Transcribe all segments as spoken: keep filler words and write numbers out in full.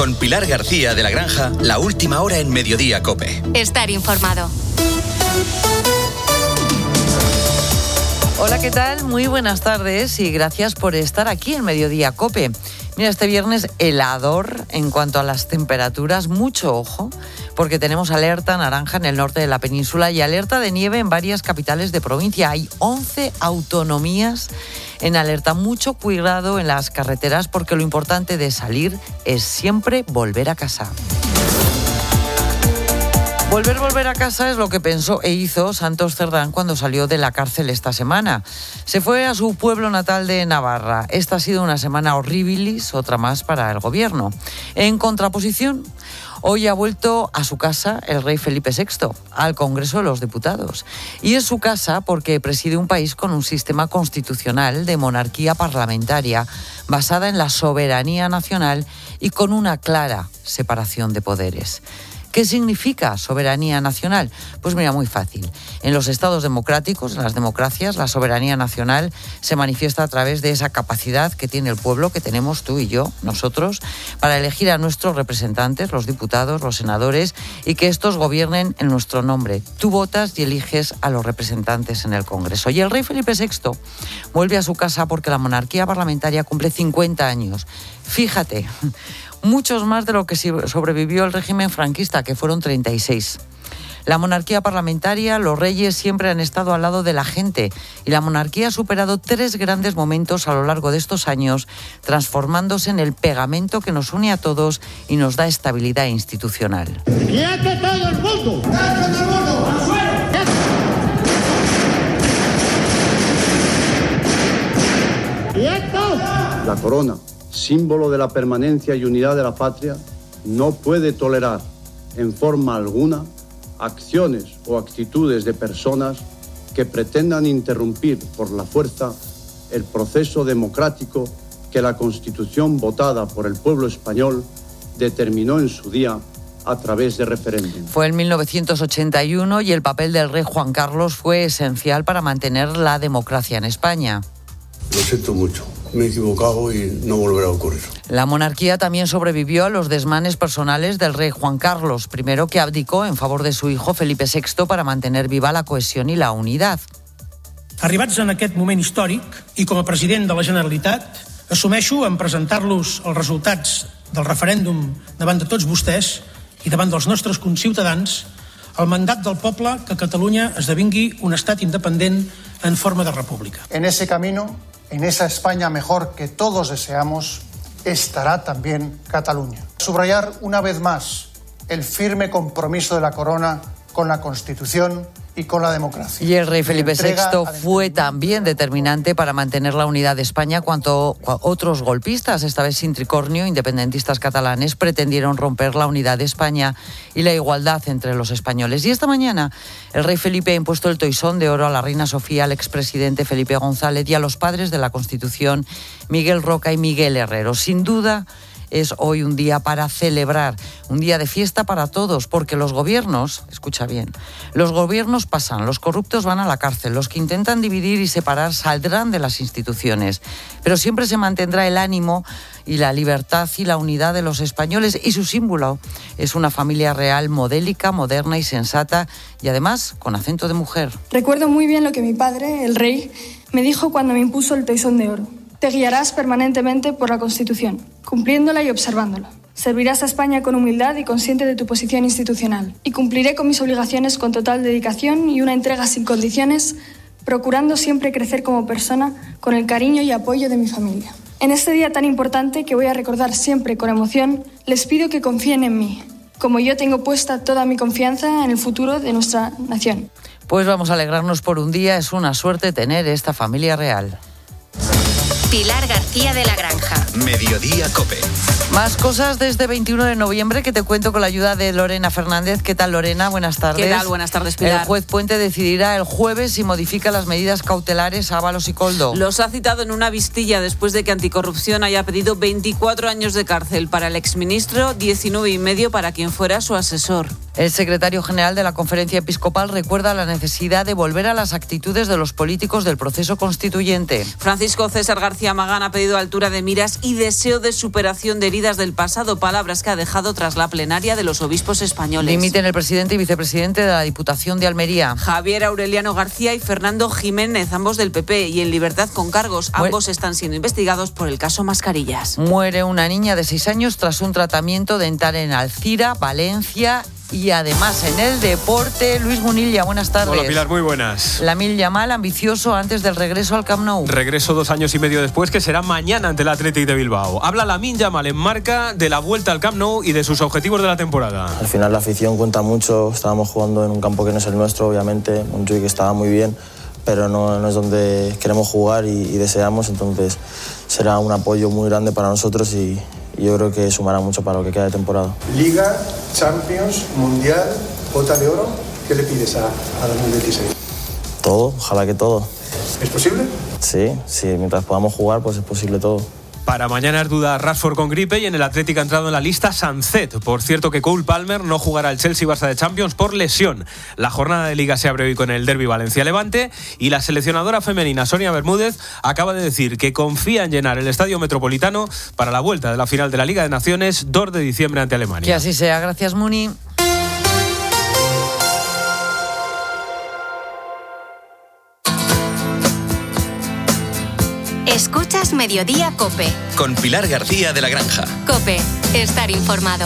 Con Pilar García de la Granja, la última hora en Mediodía COPE. Estar informado. Hola, ¿qué tal? Muy buenas tardes y gracias por estar aquí en Mediodía COPE. Mira, este viernes helador en cuanto a las temperaturas, mucho ojo, porque tenemos alerta naranja en el norte de la península y alerta de nieve en varias capitales de provincia. Hay once autonomías en alerta. Mucho cuidado en las carreteras porque lo importante de salir es siempre volver a casa. Volver, volver a casa es lo que pensó e hizo Santos Cerdán cuando salió de la cárcel esta semana. Se fue a su pueblo natal de Navarra. Esta ha sido una semana horribilis, otra más para el gobierno. En contraposición, hoy ha vuelto a su casa el rey Felipe sexto, al Congreso de los Diputados. Y es su casa porque preside un país con un sistema constitucional de monarquía parlamentaria basada en la soberanía nacional y con una clara separación de poderes. ¿Qué significa soberanía nacional? Pues mira, muy fácil. En los estados democráticos, en las democracias, la soberanía nacional se manifiesta a través de esa capacidad que tiene el pueblo, que tenemos tú y yo, nosotros, para elegir a nuestros representantes, los diputados, los senadores, y que estos gobiernen en nuestro nombre. Tú votas y eliges a los representantes en el Congreso. Y el rey Felipe sexto vuelve a su casa porque la monarquía parlamentaria cumple cincuenta años. Fíjate, muchos más de lo que sobrevivió el régimen franquista, que fueron treinta y seis. La monarquía parlamentaria, los reyes siempre han estado al lado de la gente y la monarquía ha superado tres grandes momentos a lo largo de estos años, transformándose en el pegamento que nos une a todos y nos da estabilidad institucional. ¡Quieto todo el mundo! ¡Quieto todo el mundo! ¡Al suelo! ¡Quieto! La corona, símbolo de la permanencia y unidad de la patria, no puede tolerar en forma alguna acciones o actitudes de personas que pretendan interrumpir por la fuerza el proceso democrático que la Constitución votada por el pueblo español determinó en su día a través de referéndum. Fue en mil novecientos ochenta y uno y el papel del rey Juan Carlos fue esencial para mantener la democracia en España. Lo siento mucho. Me he equivocado y no volverá a ocurrir. La monarquía también sobrevivió a los desmanes personales del rey Juan Carlos, primero que abdicó en favor de su hijo Felipe sexto para mantener viva la cohesión y la unidad. Arribats en aquest moment històric i com a president de la Generalitat, assumeixo en presentar-los els resultats del referèndum davant de tots vostès i davant dels nostres conciutadans el mandat del poble que Catalunya esdevingui un estat independent en forma de república. En ese camino, en esa España mejor que todos deseamos, estará también Cataluña. Subrayar una vez más el firme compromiso de la corona con la Constitución y con la democracia. Y el rey Felipe sexto fue también determinante para mantener la unidad de España cuando otros golpistas, esta vez sin tricornio, independentistas catalanes, pretendieron romper la unidad de España y la igualdad entre los españoles. Y esta mañana el rey Felipe ha impuesto el toisón de oro a la reina Sofía, al expresidente Felipe González y a los padres de la Constitución, Miguel Roca y Miguel Herrero. Sin duda, es hoy un día para celebrar, un día de fiesta para todos, porque los gobiernos, escucha bien, los gobiernos pasan, los corruptos van a la cárcel, los que intentan dividir y separar saldrán de las instituciones, pero siempre se mantendrá el ánimo y la libertad y la unidad de los españoles, y su símbolo es una familia real, modélica, moderna y sensata, y además con acento de mujer. Recuerdo muy bien lo que mi padre, el rey, me dijo cuando me impuso el toisón de oro. Te guiarás permanentemente por la Constitución, cumpliéndola y observándola. Servirás a España con humildad y consciente de tu posición institucional. Y cumpliré con mis obligaciones con total dedicación y una entrega sin condiciones, procurando siempre crecer como persona con el cariño y apoyo de mi familia. En este día tan importante que voy a recordar siempre con emoción, les pido que confíen en mí, como yo tengo puesta toda mi confianza en el futuro de nuestra nación. Pues vamos a alegrarnos por un día, es una suerte tener esta familia real. Pilar García de la Granja. Mediodía COPE. Más cosas desde veintiuno de noviembre que te cuento con la ayuda de Lorena Fernández. ¿Qué tal, Lorena? Buenas tardes. ¿Qué tal? Buenas tardes, Pilar. El juez Puente decidirá el jueves si modifica las medidas cautelares a Ábalos y Koldo. Los ha citado en una vistilla después de que Anticorrupción haya pedido veinticuatro años de cárcel para el exministro, diecinueve y medio para quien fuera su asesor. El secretario general de la Conferencia Episcopal recuerda la necesidad de volver a las actitudes de los políticos del proceso constituyente. Francisco César García Magán ha pedido altura de miras y deseo de superación de heridas resentidas del pasado, palabras que ha dejado tras la plenaria de los obispos españoles. Dimiten el presidente y vicepresidente de la Diputación de Almería. Javier Aureliano García y Fernando Jiménez, ambos del P P y en libertad con cargos. Ambos están siendo investigados por el caso Mascarillas. Muere una niña de seis años tras un tratamiento dental en Alcira, Valencia. Y además en el deporte, Luis Munilla, buenas tardes. Hola Pilar, muy buenas. Lamine Yamal ambicioso antes del regreso al Camp Nou. Regreso dos años y medio después, que será mañana ante el Athletic de Bilbao. Habla Lamine Yamal en Marca de la vuelta al Camp Nou y de sus objetivos de la temporada. Al final la afición cuenta mucho, estábamos jugando en un campo que no es el nuestro, obviamente, Montjuic estaba muy bien, pero no, no es donde queremos jugar y, y deseamos, entonces será un apoyo muy grande para nosotros y Y yo creo que sumará mucho para lo que queda de temporada. Liga, Champions, Mundial, Bota de Oro, ¿qué le pides a, a dos mil veintiséis? Todo, ojalá que todo. ¿Es posible? Sí, sí, mientras podamos jugar, pues es posible todo. Para mañana es duda Rashford con gripe y en el Atlético ha entrado en la lista Sancet. Por cierto que Cole Palmer no jugará el Chelsea-Barça de Champions por lesión. La jornada de Liga se abre hoy con el Derbi Valencia-Levante y la seleccionadora femenina Sonia Bermúdez acaba de decir que confía en llenar el Estadio Metropolitano para la vuelta de la final de la Liga de Naciones dos de diciembre ante Alemania. Que así sea. Gracias, Muni. Escuchas Mediodía COPE. Con Pilar García de la Granja. COPE, estar informado.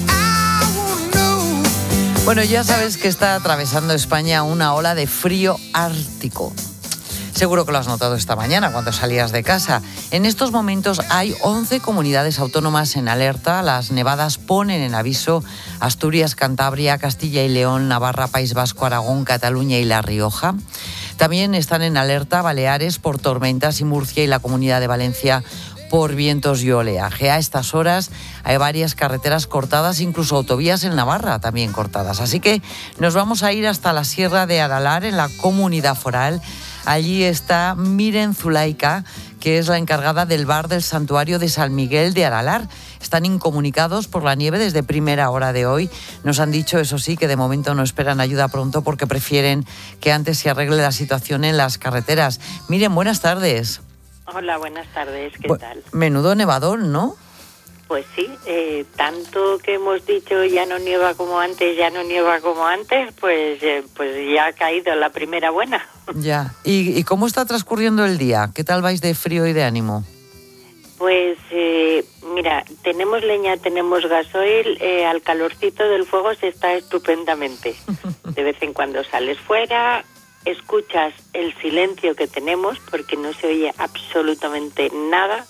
Bueno, ya sabes que está atravesando España una ola de frío ártico. Seguro que lo has notado esta mañana cuando salías de casa. En estos momentos hay once comunidades autónomas en alerta. Las nevadas ponen en aviso Asturias, Cantabria, Castilla y León, Navarra, País Vasco, Aragón, Cataluña y La Rioja. También están en alerta Baleares por tormentas y Murcia y la Comunidad de Valencia por vientos y oleaje. A estas horas hay varias carreteras cortadas, incluso autovías en Navarra también cortadas. Así que nos vamos a ir hasta la Sierra de Aralar, en la Comunidad Foral. Allí está Miren Zulaika, que es la encargada del bar del Santuario de San Miguel de Aralar. Están incomunicados por la nieve desde primera hora de hoy. Nos han dicho, eso sí, que de momento no esperan ayuda pronto porque prefieren que antes se arregle la situación en las carreteras. Miren, buenas tardes. Hola, buenas tardes, ¿qué Bu- tal? Menudo nevadón, ¿no? Pues sí, eh, tanto que hemos dicho ya no nieva como antes, ya no nieva como antes, pues, eh, pues ya ha caído la primera buena. Ya. ¿Y, ¿Y cómo está transcurriendo el día? ¿Qué tal vais de frío y de ánimo? Pues eh, mira, tenemos leña, tenemos gasoil, eh, al calorcito del fuego se está estupendamente. De vez en cuando sales fuera, escuchas el silencio que tenemos porque no se oye absolutamente nada.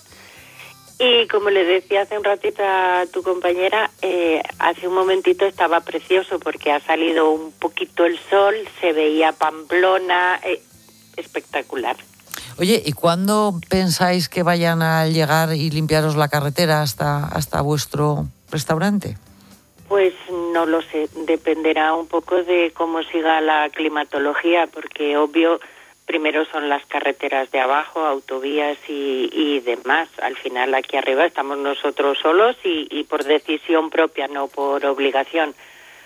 Y como le decía hace un ratito a tu compañera, eh, hace un momentito estaba precioso porque ha salido un poquito el sol, se veía Pamplona, eh, espectacular. Oye, ¿y cuándo pensáis que vayan a llegar y limpiaros la carretera hasta, hasta vuestro restaurante? Pues no lo sé, dependerá un poco de cómo siga la climatología, porque obvio, primero son las carreteras de abajo, autovías y, y demás. Al final aquí arriba estamos nosotros solos y, y por decisión propia, no por obligación.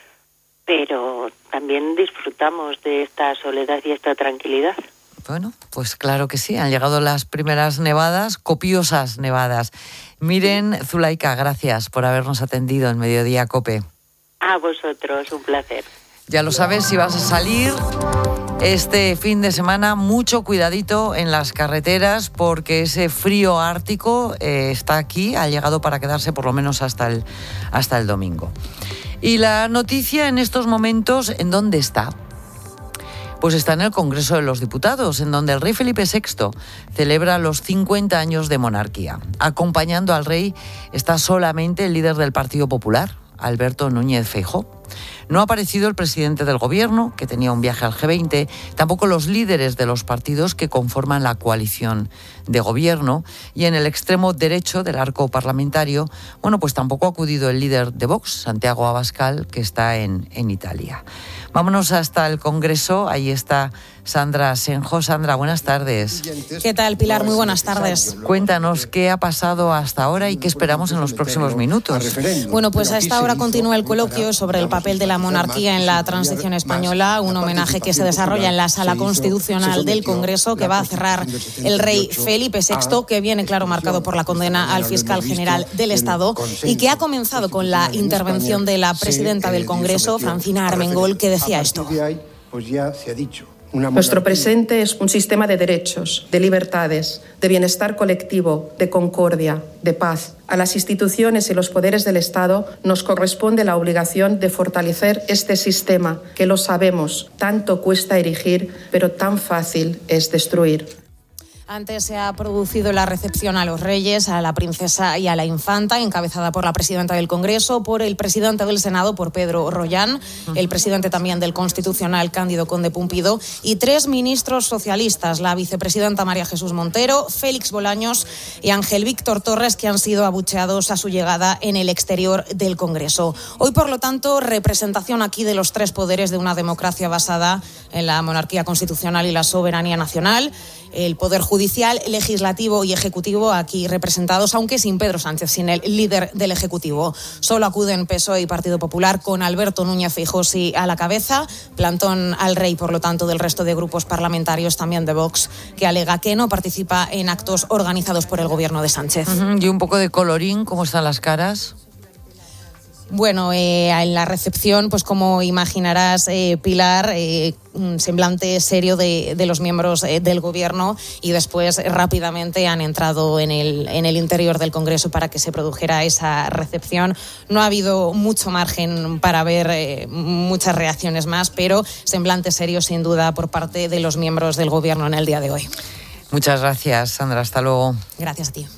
Pero también disfrutamos de esta soledad y esta tranquilidad. Bueno, pues claro que sí, han llegado las primeras nevadas, copiosas nevadas. Miren, Zulaika, gracias por habernos atendido en Mediodía COPE. A vosotros, un placer. Ya lo sabes, si vas a salir este fin de semana, mucho cuidadito en las carreteras porque ese frío ártico eh, está aquí, ha llegado para quedarse por lo menos hasta el, hasta el domingo. Y la noticia en estos momentos, ¿en dónde está? Pues está en el Congreso de los Diputados, en donde el rey Felipe sexto celebra los cincuenta años de monarquía. Acompañando al rey está solamente el líder del Partido Popular, Alberto Núñez Feijóo. No ha aparecido el presidente del gobierno, que tenía un viaje al G veinte, tampoco los líderes de los partidos que conforman la coalición de gobierno, y en el extremo derecho del arco parlamentario, bueno, pues tampoco ha acudido el líder de Vox, Santiago Abascal, que está en, en Italia. Vámonos hasta el Congreso, ahí está Sandra Senjo. Sandra, buenas tardes. ¿Qué tal, Pilar? Muy buenas tardes. Cuéntanos qué ha pasado hasta ahora y qué esperamos en los próximos minutos. Bueno, pues a esta hora continúa el coloquio sobre el papel de la monarquía en la transición española, un homenaje que se desarrolla en la Sala Constitucional del Congreso, que va a cerrar el rey Felipe sexto, que viene, claro, marcado por la condena al fiscal general del Estado y que ha comenzado con la intervención de la presidenta del Congreso, Francina Armengol, que decía esto. Pues ya se ha dicho. Nuestro presente es un sistema de derechos, de libertades, de bienestar colectivo, de concordia, de paz. A las instituciones y los poderes del Estado nos corresponde la obligación de fortalecer este sistema que, lo sabemos, tanto cuesta erigir, pero tan fácil es destruir. Antes se ha producido la recepción a los reyes, a la princesa y a la infanta, encabezada por la presidenta del Congreso, por el presidente del Senado, por Pedro Rollán, el presidente también del Constitucional, Cándido Conde Pumpido, y tres ministros socialistas, la vicepresidenta María Jesús Montero, Félix Bolaños y Ángel Víctor Torres, que han sido abucheados a su llegada en el exterior del Congreso. Hoy, por lo tanto, representación aquí de los tres poderes de una democracia basada en la monarquía constitucional y la soberanía nacional. El Poder Judicial, Legislativo y Ejecutivo aquí representados, aunque sin Pedro Sánchez, sin el líder del Ejecutivo. Solo acuden P S O E y Partido Popular con Alberto Núñez Feijóo a la cabeza. Plantón al rey, por lo tanto, del resto de grupos parlamentarios, también de Vox, que alega que no participa en actos organizados por el gobierno de Sánchez. Uh-huh. Y un poco de colorín, ¿cómo están las caras? Bueno, eh, en la recepción, pues como imaginarás, eh, Pilar, eh, un semblante serio de, de los miembros eh, del gobierno, y después eh, rápidamente han entrado en el, en el interior del Congreso para que se produjera esa recepción. No ha habido mucho margen para ver eh, muchas reacciones más, pero semblante serio sin duda por parte de los miembros del gobierno en el día de hoy. Muchas gracias, Sandra. Hasta luego. Gracias a ti.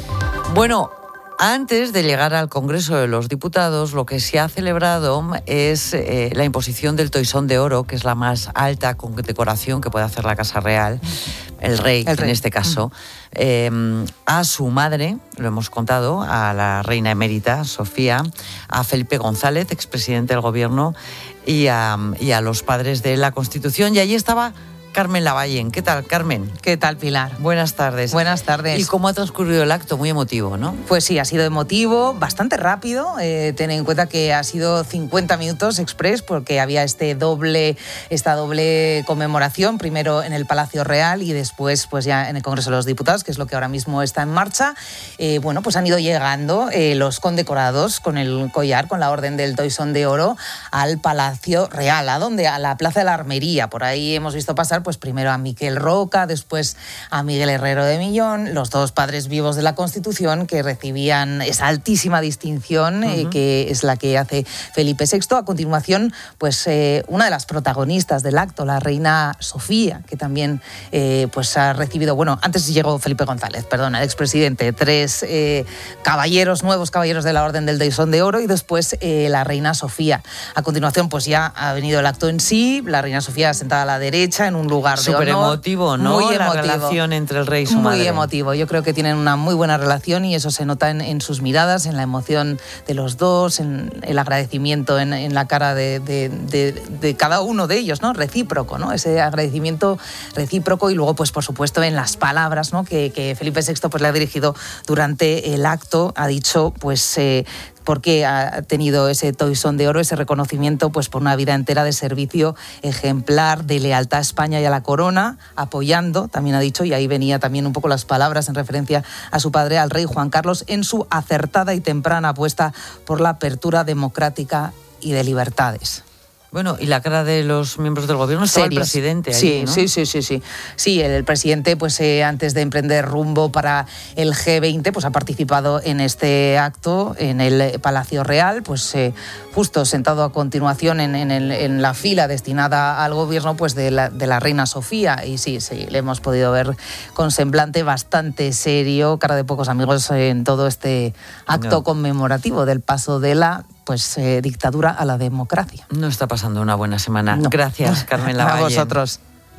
Bueno, antes de llegar al Congreso de los Diputados, lo que se ha celebrado es eh, la imposición del Toisón de Oro, que es la más alta condecoración que puede hacer la Casa Real, el rey, el rey. en este caso, eh, a su madre, lo hemos contado, a la reina emérita, Sofía, a Felipe González, expresidente del Gobierno, y a, y a los padres de la Constitución. Y allí estaba Carmen Lavallén. ¿Qué tal, Carmen? ¿Qué tal, Pilar? Buenas tardes. Buenas tardes. ¿Y cómo ha transcurrido el acto? Muy emotivo, ¿no? Pues sí, ha sido emotivo, bastante rápido. Eh, ten en cuenta que ha sido cincuenta minutos express, porque había este doble, esta doble conmemoración, primero en el Palacio Real y después pues ya en el Congreso de los Diputados, que es lo que ahora mismo está en marcha. Eh, bueno, pues han ido llegando eh, los condecorados con el collar, con la Orden del Toisón de Oro, al Palacio Real. ¿A dónde? A la Plaza de la Armería. Por ahí hemos visto pasar pues primero a Miquel Roca, después a Miguel Herrero de Millón, los dos padres vivos de la Constitución, que recibían esa altísima distinción, uh-huh. eh, que es la que hace Felipe sexto. A continuación, pues eh, una de las protagonistas del acto, la reina Sofía, que también eh, pues ha recibido, bueno, antes llegó Felipe González, perdón, el expresidente, tres eh, caballeros, nuevos caballeros de la Orden del Toisón de Oro, y después eh, la reina Sofía. A continuación, pues ya ha venido el acto en sí, la reina Sofía sentada a la derecha en un lugar de Súper honor. emotivo, ¿no? Muy la emotivo. relación entre el rey y su muy madre. Muy emotivo. Yo creo que tienen una muy buena relación y eso se nota en, en sus miradas, en la emoción de los dos, en el agradecimiento en, en la cara de, de, de, de cada uno de ellos, ¿no? Recíproco, ¿no? Ese agradecimiento recíproco, y luego, pues por supuesto, en las palabras, ¿no? que, que Felipe sexto pues, le ha dirigido durante el acto. Ha dicho, pues... Eh, porque ha tenido ese Toisón de Oro, ese reconocimiento pues por una vida entera de servicio ejemplar, de lealtad a España y a la corona, apoyando, también ha dicho, y ahí venía también un poco las palabras en referencia a su padre, al rey Juan Carlos, en su acertada y temprana apuesta por la apertura democrática y de libertades. Bueno, y la cara de los miembros del gobierno, estaba el presidente sí, allí, ¿no? Sí, sí, sí, sí. Sí, el, el presidente, pues eh, antes de emprender rumbo para el G veinte, pues ha participado en este acto en el Palacio Real, pues eh, justo sentado a continuación en, en, el, en la fila destinada al gobierno, pues de la, de la reina Sofía. Y sí, sí, le hemos podido ver con semblante bastante serio, cara de pocos amigos en todo este acto no. conmemorativo del paso de la pues eh, dictadura a la democracia. No está pasando una buena semana. No. Gracias, Carmen Lavallén. A vosotros.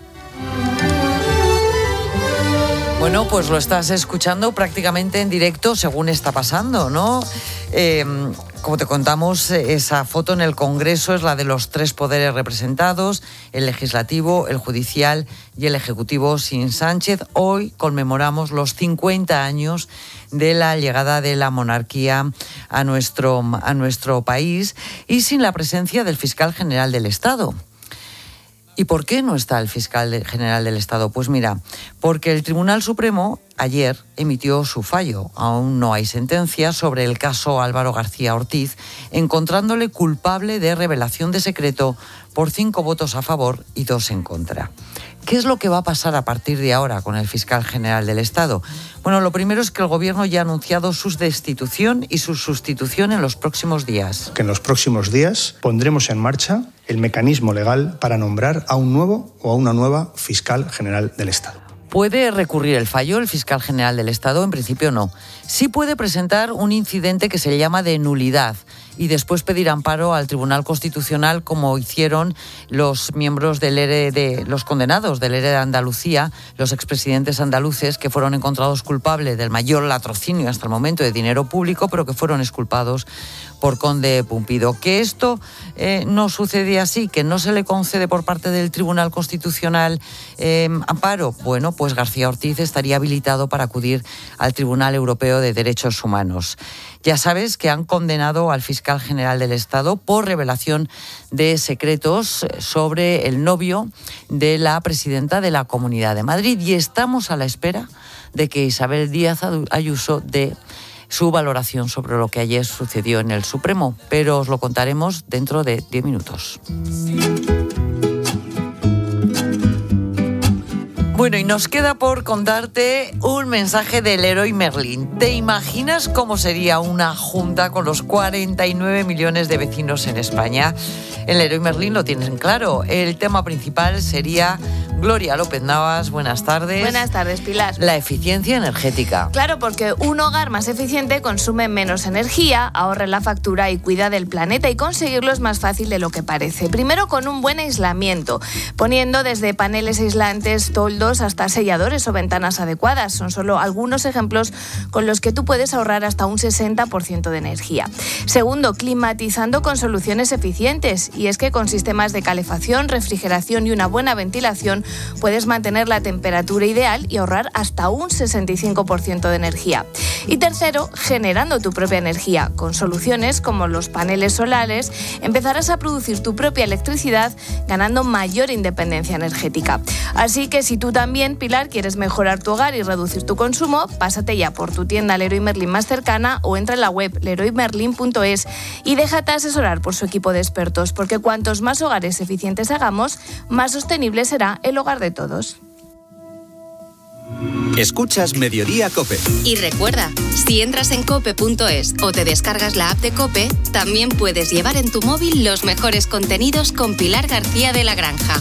Bueno, pues lo estás escuchando prácticamente en directo según está pasando, ¿no? Eh, como te contamos, esa foto en el Congreso es la de los tres poderes representados, el legislativo, el judicial y el ejecutivo sin Sánchez. Hoy conmemoramos los cincuenta años de la llegada de la monarquía a nuestro, a nuestro país y sin la presencia del fiscal general del Estado. ¿Y por qué no está el fiscal general del Estado? Pues mira, porque el Tribunal Supremo ayer emitió su fallo. Aún no hay sentencia sobre el caso Álvaro García Ortiz, encontrándole culpable de revelación de secreto por cinco votos a favor y dos en contra. ¿Qué es lo que va a pasar a partir de ahora con el fiscal general del Estado? Bueno, lo primero es que el Gobierno ya ha anunciado su destitución y su sustitución en los próximos días. Que en los próximos días pondremos en marcha el mecanismo legal para nombrar a un nuevo o a una nueva fiscal general del Estado. ¿Puede recurrir el fallo el fiscal general del Estado? En principio no. Sí puede presentar un incidente que se llama de nulidad y después pedir amparo al Tribunal Constitucional, como hicieron los miembros del E R E de los condenados del E R E de Andalucía, los expresidentes andaluces que fueron encontrados culpables del mayor latrocinio hasta el momento de dinero público, pero que fueron exculpados por Conde Pumpido. Que esto eh, no sucede así, que no se le concede por parte del Tribunal Constitucional eh, amparo. Bueno, pues García Ortiz estaría habilitado para acudir al Tribunal Europeo de Derechos Humanos. Ya sabes que han condenado al fiscal general del Estado por revelación de secretos sobre el novio de la presidenta de la Comunidad de Madrid y estamos a la espera de que Isabel Díaz Ayuso dé su valoración sobre lo que ayer sucedió en el Supremo, pero os lo contaremos dentro de diez minutos. Bueno, y nos queda por contarte un mensaje del Leroy Merlin. ¿Te imaginas cómo sería una junta con los cuarenta y nueve millones de vecinos en España? El Leroy Merlin lo tienen claro. El tema principal sería, Gloria López Navas, buenas tardes. Buenas tardes, Pilar. La eficiencia energética. Claro, porque un hogar más eficiente consume menos energía, ahorra la factura y cuida del planeta, y conseguirlo es más fácil de lo que parece. Primero, con un buen aislamiento, poniendo desde paneles aislantes, toldos, hasta selladores o ventanas adecuadas. Son solo algunos ejemplos con los que tú puedes ahorrar hasta un sesenta por ciento de energía. Segundo, climatizando con soluciones eficientes. Y es que con sistemas de calefacción, refrigeración y una buena ventilación puedes mantener la temperatura ideal y ahorrar hasta un sesenta y cinco por ciento de energía. Y tercero, generando tu propia energía. Con soluciones como los paneles solares, empezarás a producir tu propia electricidad, ganando mayor independencia energética. Así que si tú también, Pilar, quieres mejorar tu hogar y reducir tu consumo, pásate ya por tu tienda Leroy Merlin más cercana o entra en la web leroy merlin punto es y déjate asesorar por su equipo de expertos, porque cuantos más hogares eficientes hagamos, más sostenible será el hogar de todos. Escuchas Mediodía COPE. Y recuerda, si entras en cope punto es o te descargas la app de COPE, también puedes llevar en tu móvil los mejores contenidos con Pilar García de la Granja.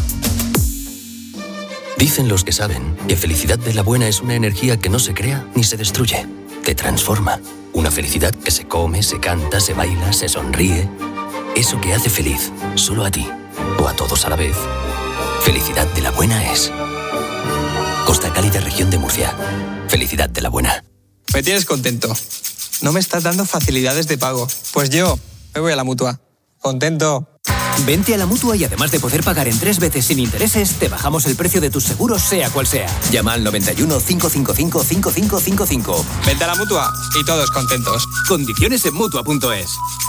Dicen los que saben que felicidad de la buena es una energía que no se crea ni se destruye, que transforma. Una felicidad que se come, se canta, se baila, se sonríe. Eso que hace feliz, solo a ti, o a todos a la vez. Felicidad de la buena es Costa Cálida, región de Murcia. Felicidad de la buena. Me tienes contento. No me estás dando facilidades de pago. Pues yo me voy a la Mutua. Contento. Vente a la Mutua y además de poder pagar en tres veces sin intereses, te bajamos el precio de tus seguros sea cual sea. Llama al noventa y uno, cinco cinco cinco, cinco cinco cinco cinco. Vente a la Mutua y todos contentos. Condiciones en Mutua punto es.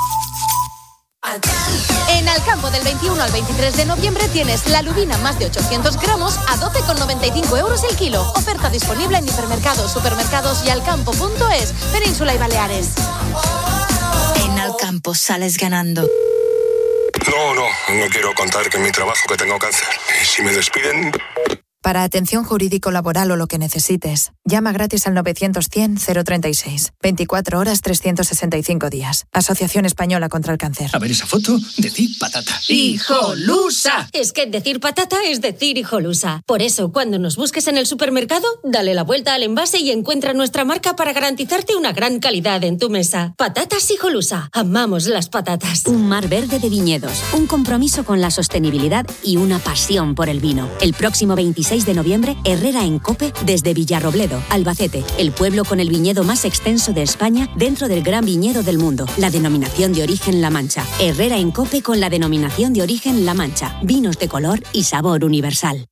En Alcampo, del veintiuno al veintitrés de noviembre, tienes la lubina más de ochocientos gramos a doce con noventa y cinco euros el kilo. Oferta disponible en hipermercados, supermercados y alcampo punto es, Península y Baleares. En Alcampo sales ganando. No, no, no quiero contar que en mi trabajo que tengo cáncer. Y si me despiden... Para atención jurídico-laboral o lo que necesites, llama gratis al novecientos cien cero treinta y seis. veinticuatro horas, trescientos sesenta y cinco días. Asociación Española contra el Cáncer. A ver esa foto, decir patata. ¡Hijolusa! Es que decir patata es decir hijolusa. Por eso, cuando nos busques en el supermercado, dale la vuelta al envase y encuentra nuestra marca para garantizarte una gran calidad en tu mesa. Patatas Hijolusa. Amamos las patatas. Un mar verde de viñedos, un compromiso con la sostenibilidad y una pasión por el vino. El próximo veintiséis seis de noviembre, Herrera en COPE desde Villarrobledo, Albacete, el pueblo con el viñedo más extenso de España dentro del gran viñedo del mundo, la denominación de origen La Mancha. Herrera en COPE con la denominación de origen La Mancha. Vinos de color y sabor universal.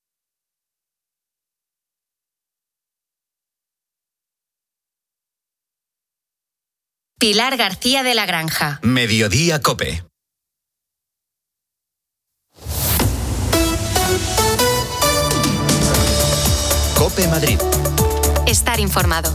Pilar García de la Granja. Mediodía COPE. COPE Madrid. Estar informado.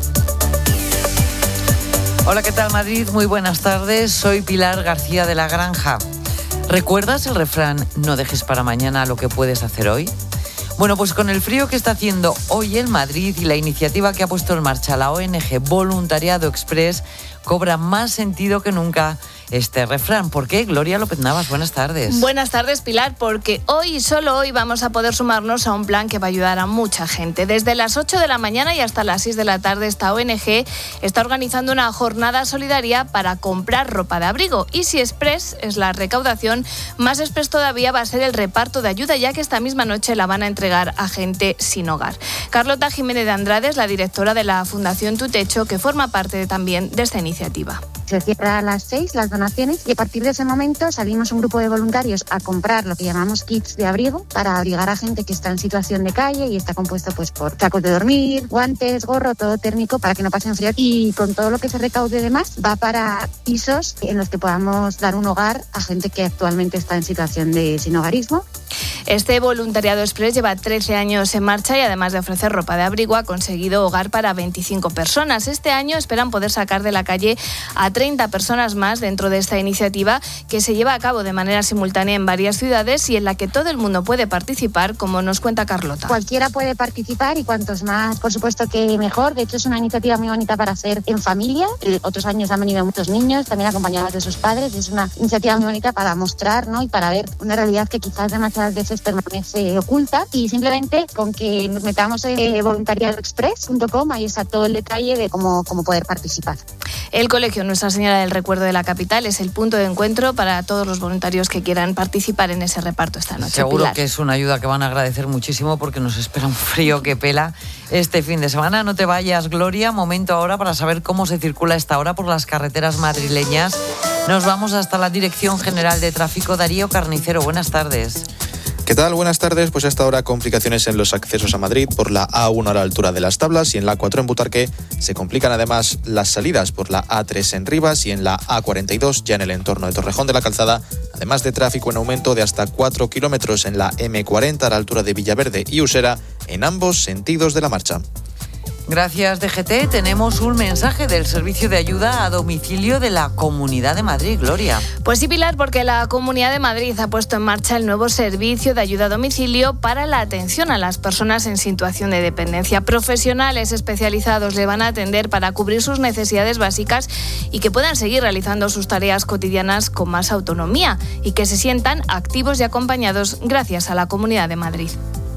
Hola, ¿qué tal Madrid? Muy buenas tardes. Soy Pilar García de la Granja. ¿Recuerdas el refrán "no dejes para mañana lo que puedes hacer hoy"? Bueno, pues con el frío que está haciendo hoy en Madrid y la iniciativa que ha puesto en marcha la O N G Voluntariado Express, cobra más sentido que nunca este refrán. ¿Por qué? Gloria López Navas, buenas tardes. Buenas tardes, Pilar, porque hoy y solo hoy vamos a poder sumarnos a un plan que va a ayudar a mucha gente. Desde las ocho de la mañana y hasta las seis de la tarde, esta O N G está organizando una jornada solidaria para comprar ropa de abrigo. Y si Express es la recaudación, más Express todavía va a ser el reparto de ayuda, ya que esta misma noche la van a entregar a gente sin hogar. Carlota Jiménez de Andrade es la directora de la Fundación Tu Techo, que forma parte también de esta iniciativa. Se cierra a las seis las donaciones y a partir de ese momento salimos un grupo de voluntarios a comprar lo que llamamos kits de abrigo para abrigar a gente que está en situación de calle y está compuesto pues por sacos de dormir, guantes, gorro, todo térmico para que no pasen frío, y con todo lo que se recaude de más va para pisos en los que podamos dar un hogar a gente que actualmente está en situación de sinhogarismo. Este voluntariado Express lleva trece años en marcha y además de ofrecer ropa de abrigo ha conseguido hogar para veinticinco personas. Este año esperan poder sacar de la calle a treinta personas más dentro de esta iniciativa que se lleva a cabo de manera simultánea en varias ciudades y en la que todo el mundo puede participar, como nos cuenta Carlota. Cualquiera puede participar y cuantos más, por supuesto que mejor. De hecho, es una iniciativa muy bonita para hacer en familia. Otros años han venido muchos niños, también acompañados de sus padres. Es una iniciativa muy bonita para mostrar, ¿no?, y para ver una realidad que quizás demasiadas veces permanece oculta, y simplemente con que nos metamos en voluntariado express punto com, ahí está todo el detalle de cómo, cómo poder participar. El colegio Nuestra Señora del Recuerdo de la capital es el punto de encuentro para todos los voluntarios que quieran participar en ese reparto esta noche. Seguro, Pilar, que es una ayuda que van a agradecer muchísimo porque nos espera un frío que pela este fin de semana. No te vayas, Gloria. Momento ahora para saber cómo se circula a esta hora por las carreteras madrileñas. Nos vamos hasta la Dirección General de Tráfico. Darío Carnicero, buenas tardes. ¿Qué tal? Buenas tardes. Pues hasta ahora complicaciones en los accesos a Madrid por la A uno a la altura de Las Tablas y en la A cuatro en Butarque. Se complican además las salidas por la A tres en Rivas y en la A cuarenta y dos ya en el entorno de Torrejón de la Calzada, además de tráfico en aumento de hasta cuatro kilómetros en la eme cuarenta a la altura de Villaverde y Usera en ambos sentidos de la marcha. Gracias, D G T. Tenemos un mensaje del Servicio de Ayuda a Domicilio de la Comunidad de Madrid. Gloria. Pues sí, Pilar, porque la Comunidad de Madrid ha puesto en marcha el nuevo servicio de ayuda a domicilio para la atención a las personas en situación de dependencia. Profesionales especializados le van a atender para cubrir sus necesidades básicas y que puedan seguir realizando sus tareas cotidianas con más autonomía y que se sientan activos y acompañados gracias a la Comunidad de Madrid.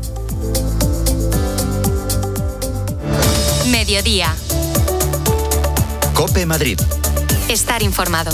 Mediodía. COPE Madrid. Estar informado.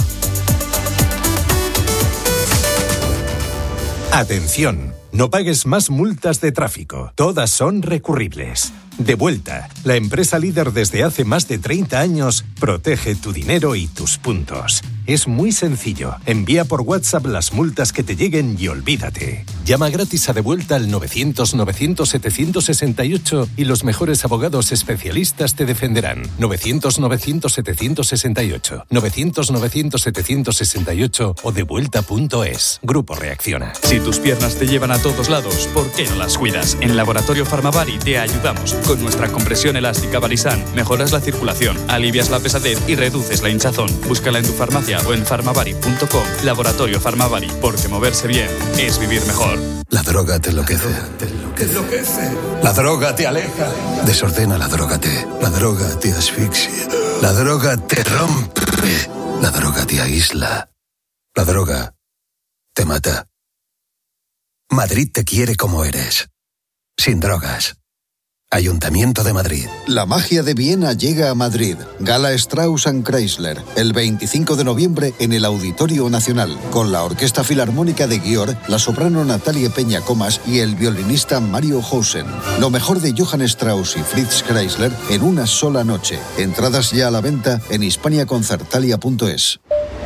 Atención, no pagues más multas de tráfico. Todas son recurribles. Devuelta, la empresa líder desde hace más de treinta años, protege tu dinero y tus puntos. Es muy sencillo. Envía por WhatsApp las multas que te lleguen y olvídate. Llama gratis a Devuelta al novecientos novecientos setecientos sesenta y ocho y los mejores abogados especialistas te defenderán. novecientos novecientos setecientos sesenta y ocho, novecientos novecientos setecientos sesenta y ocho o devuelta punto es. Grupo Reacciona. Si tus piernas te llevan a todos lados, ¿por qué no las cuidas? En Laboratorio Farmavari te ayudamos. Con nuestra compresión elástica Barisan mejoras la circulación, alivias la pesadez y reduces la hinchazón. Búscala en tu farmacia o en farmavari punto com. Laboratorio Farmavari, porque moverse bien es vivir mejor. La droga te enloquece. Te enloquece. La droga te aleja. Desordena la droga te. La droga te asfixia. La droga te rompe. La droga te aísla. La droga te mata. Madrid te quiere como eres. Sin drogas. Ayuntamiento de Madrid. La magia de Viena llega a Madrid. Gala Strauss and Chrysler, el veinticinco de noviembre en el Auditorio Nacional, con la Orquesta Filarmónica de Győr, la soprano Natalia Peña Comas y el violinista Mario Hausen. Lo mejor de Johann Strauss y Fritz Chrysler en una sola noche. Entradas ya a la venta en hispania concertalia punto es.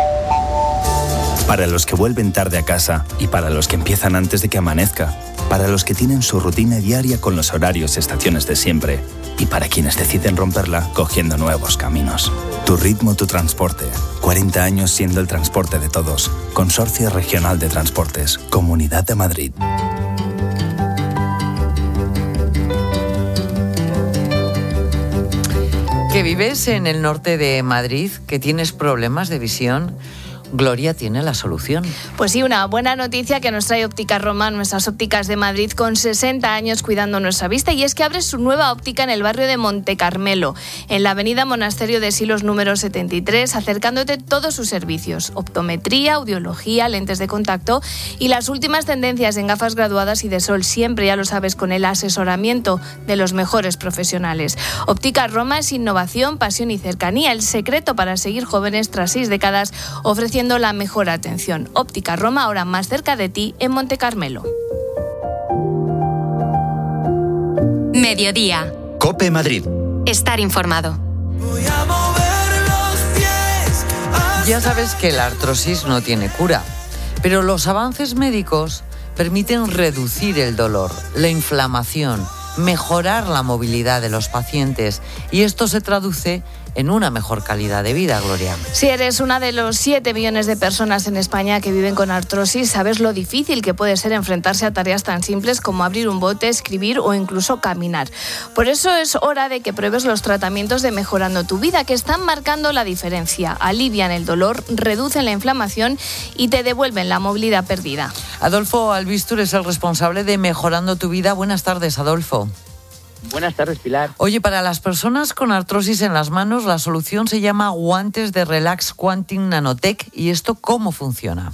Para los que vuelven tarde a casa y para los que empiezan antes de que amanezca. Para los que tienen su rutina diaria con los horarios y estaciones de siempre. Y para quienes deciden romperla cogiendo nuevos caminos. Tu ritmo, tu transporte. cuarenta años siendo el transporte de todos. Consorcio Regional de Transportes. Comunidad de Madrid. Que vives en el norte de Madrid, que tienes problemas de visión, Gloria tiene la solución. Pues sí, una buena noticia que nos trae Óptica Roma, nuestras ópticas de Madrid, con sesenta años cuidando nuestra vista, y es que abre su nueva óptica en el barrio de Monte Carmelo, en la avenida Monasterio de Silos número setenta y tres, acercándote todos sus servicios: optometría, audiología, lentes de contacto y las últimas tendencias en gafas graduadas y de sol, siempre, ya lo sabes, con el asesoramiento de los mejores profesionales. Óptica Roma es innovación, pasión y cercanía, el secreto para seguir jóvenes tras seis décadas, ofreciendo la mejor atención. Óptica Roma, ahora más cerca de ti, en Monte Carmelo. Mediodía. COPE Madrid. Estar informado. Ya sabes que la artrosis no tiene cura, pero los avances médicos permiten reducir el dolor, la inflamación, mejorar la movilidad de los pacientes, y esto se traduce en una mejor calidad de vida, Gloria. Si eres una de los siete millones de personas en España que viven con artrosis, sabes lo difícil que puede ser enfrentarse a tareas tan simples como abrir un bote, escribir o incluso caminar. Por eso es hora de que pruebes los tratamientos de Mejorando tu Vida, que están marcando la diferencia. Alivian el dolor, reducen la inflamación y te devuelven la movilidad perdida. Adolfo Albistur es el responsable de Mejorando tu Vida. Buenas tardes, Adolfo. Buenas tardes, Pilar. Oye, para las personas con artrosis en las manos, la solución se llama guantes de Relax Quantum Nanotech. ¿Y esto cómo funciona?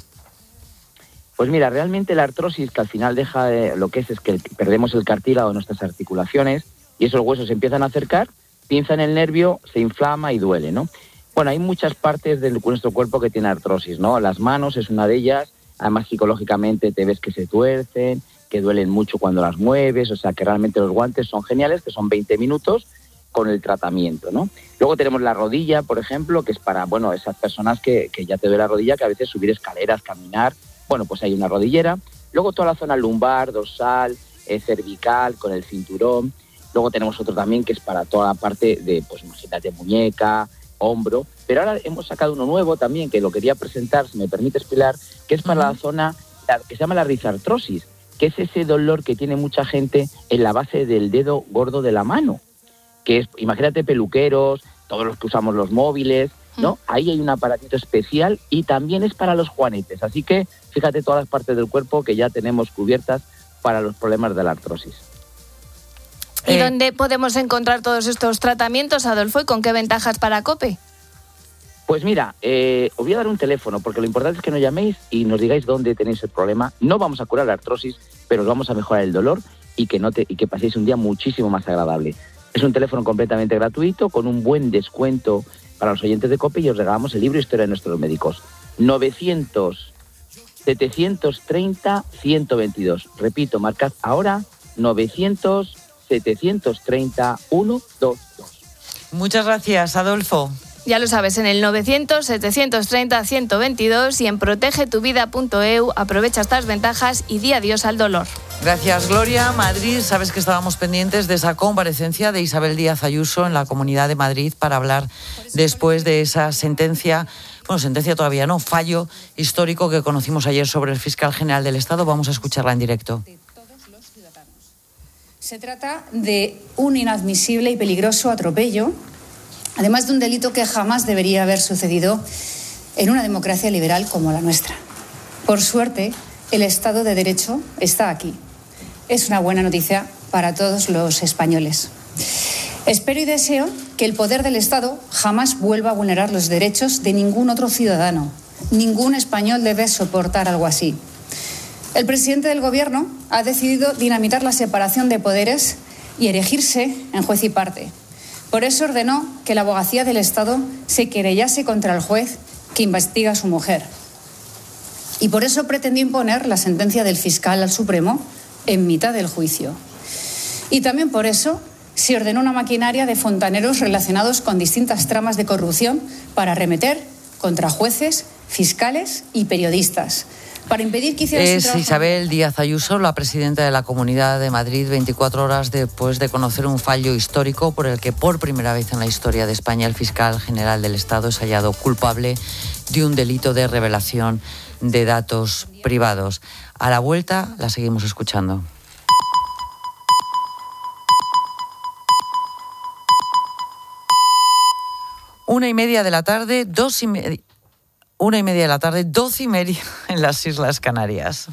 Pues mira, realmente la artrosis, que al final deja de, lo que es es que perdemos el cartílago de nuestras articulaciones y esos huesos se empiezan a acercar, pinzan el nervio, se inflama y duele, ¿no? Bueno, hay muchas partes de nuestro cuerpo que tienen artrosis, ¿no? Las manos es una de ellas, además psicológicamente te ves que se tuercen, que duelen mucho cuando las mueves, o sea que realmente los guantes son geniales, que son veinte minutos con el tratamiento, ¿no? Luego tenemos la rodilla, por ejemplo, que es para, bueno, esas personas que, que ya te duele la rodilla, que a veces subir escaleras, caminar, bueno, pues hay una rodillera. Luego toda la zona lumbar, dorsal, eh, cervical, con el cinturón. Luego tenemos otro también que es para toda la parte de, pues imagínate, muñeca, hombro. Pero ahora hemos sacado uno nuevo también, que lo quería presentar, si me permites, Pilar, que es para la zona la, que se llama la rizartrosis, que es ese dolor que tiene mucha gente en la base del dedo gordo de la mano, que es, imagínate, peluqueros, todos los que usamos los móviles, ¿no? Mm. Ahí hay un aparatito especial y también es para los juanetes, así que fíjate todas las partes del cuerpo que ya tenemos cubiertas para los problemas de la artrosis. ¿Y eh. dónde podemos encontrar todos estos tratamientos, Adolfo, y con qué ventajas para COPE? Pues mira, eh, os voy a dar un teléfono, porque lo importante es que nos llaméis y nos digáis dónde tenéis el problema. No vamos a curar la artrosis, pero os vamos a mejorar el dolor y que, no te, y que paséis un día muchísimo más agradable. Es un teléfono completamente gratuito, con un buen descuento para los oyentes de COPE, y os regalamos el libro Historia de nuestros médicos. novecientos, setecientos treinta, ciento veintidós. Repito, marcad ahora novecientos, setecientos treinta, ciento veintidós. Muchas gracias, Adolfo. Ya lo sabes, en el novecientos, setecientos treinta, ciento veintidós y en protege tu vida punto e u. Aprovecha estas ventajas y di adiós al dolor. Gracias, Gloria. Madrid, sabes que estábamos pendientes de esa comparecencia de Isabel Díaz Ayuso en la Comunidad de Madrid para hablar después de esa sentencia, bueno, sentencia todavía no, fallo histórico que conocimos ayer sobre el fiscal general del Estado. Vamos a escucharla en directo. Se trata de un inadmisible y peligroso atropello, además de un delito que jamás debería haber sucedido en una democracia liberal como la nuestra. Por suerte, el Estado de Derecho está aquí. Es una buena noticia para todos los españoles. Espero y deseo que el poder del Estado jamás vuelva a vulnerar los derechos de ningún otro ciudadano. Ningún español debe soportar algo así. El presidente del Gobierno ha decidido dinamitar la separación de poderes y erigirse en juez y parte. Por eso ordenó que la abogacía del Estado se querellase contra el juez que investiga a su mujer. Y por eso pretendió imponer la sentencia del fiscal al Supremo en mitad del juicio. Y también por eso se ordenó una maquinaria de fontaneros relacionados con distintas tramas de corrupción para arremeter contra jueces, fiscales y periodistas, para impedir que hicieran su Es trabajo. Isabel Díaz Ayuso, la presidenta de la Comunidad de Madrid, veinticuatro horas después de conocer un fallo histórico por el que por primera vez en la historia de España el fiscal general del Estado es hallado culpable de un delito de revelación de datos privados. A la vuelta la seguimos escuchando. Una y media de la tarde, dos y media... Una y media de la tarde, doce y media en las Islas Canarias.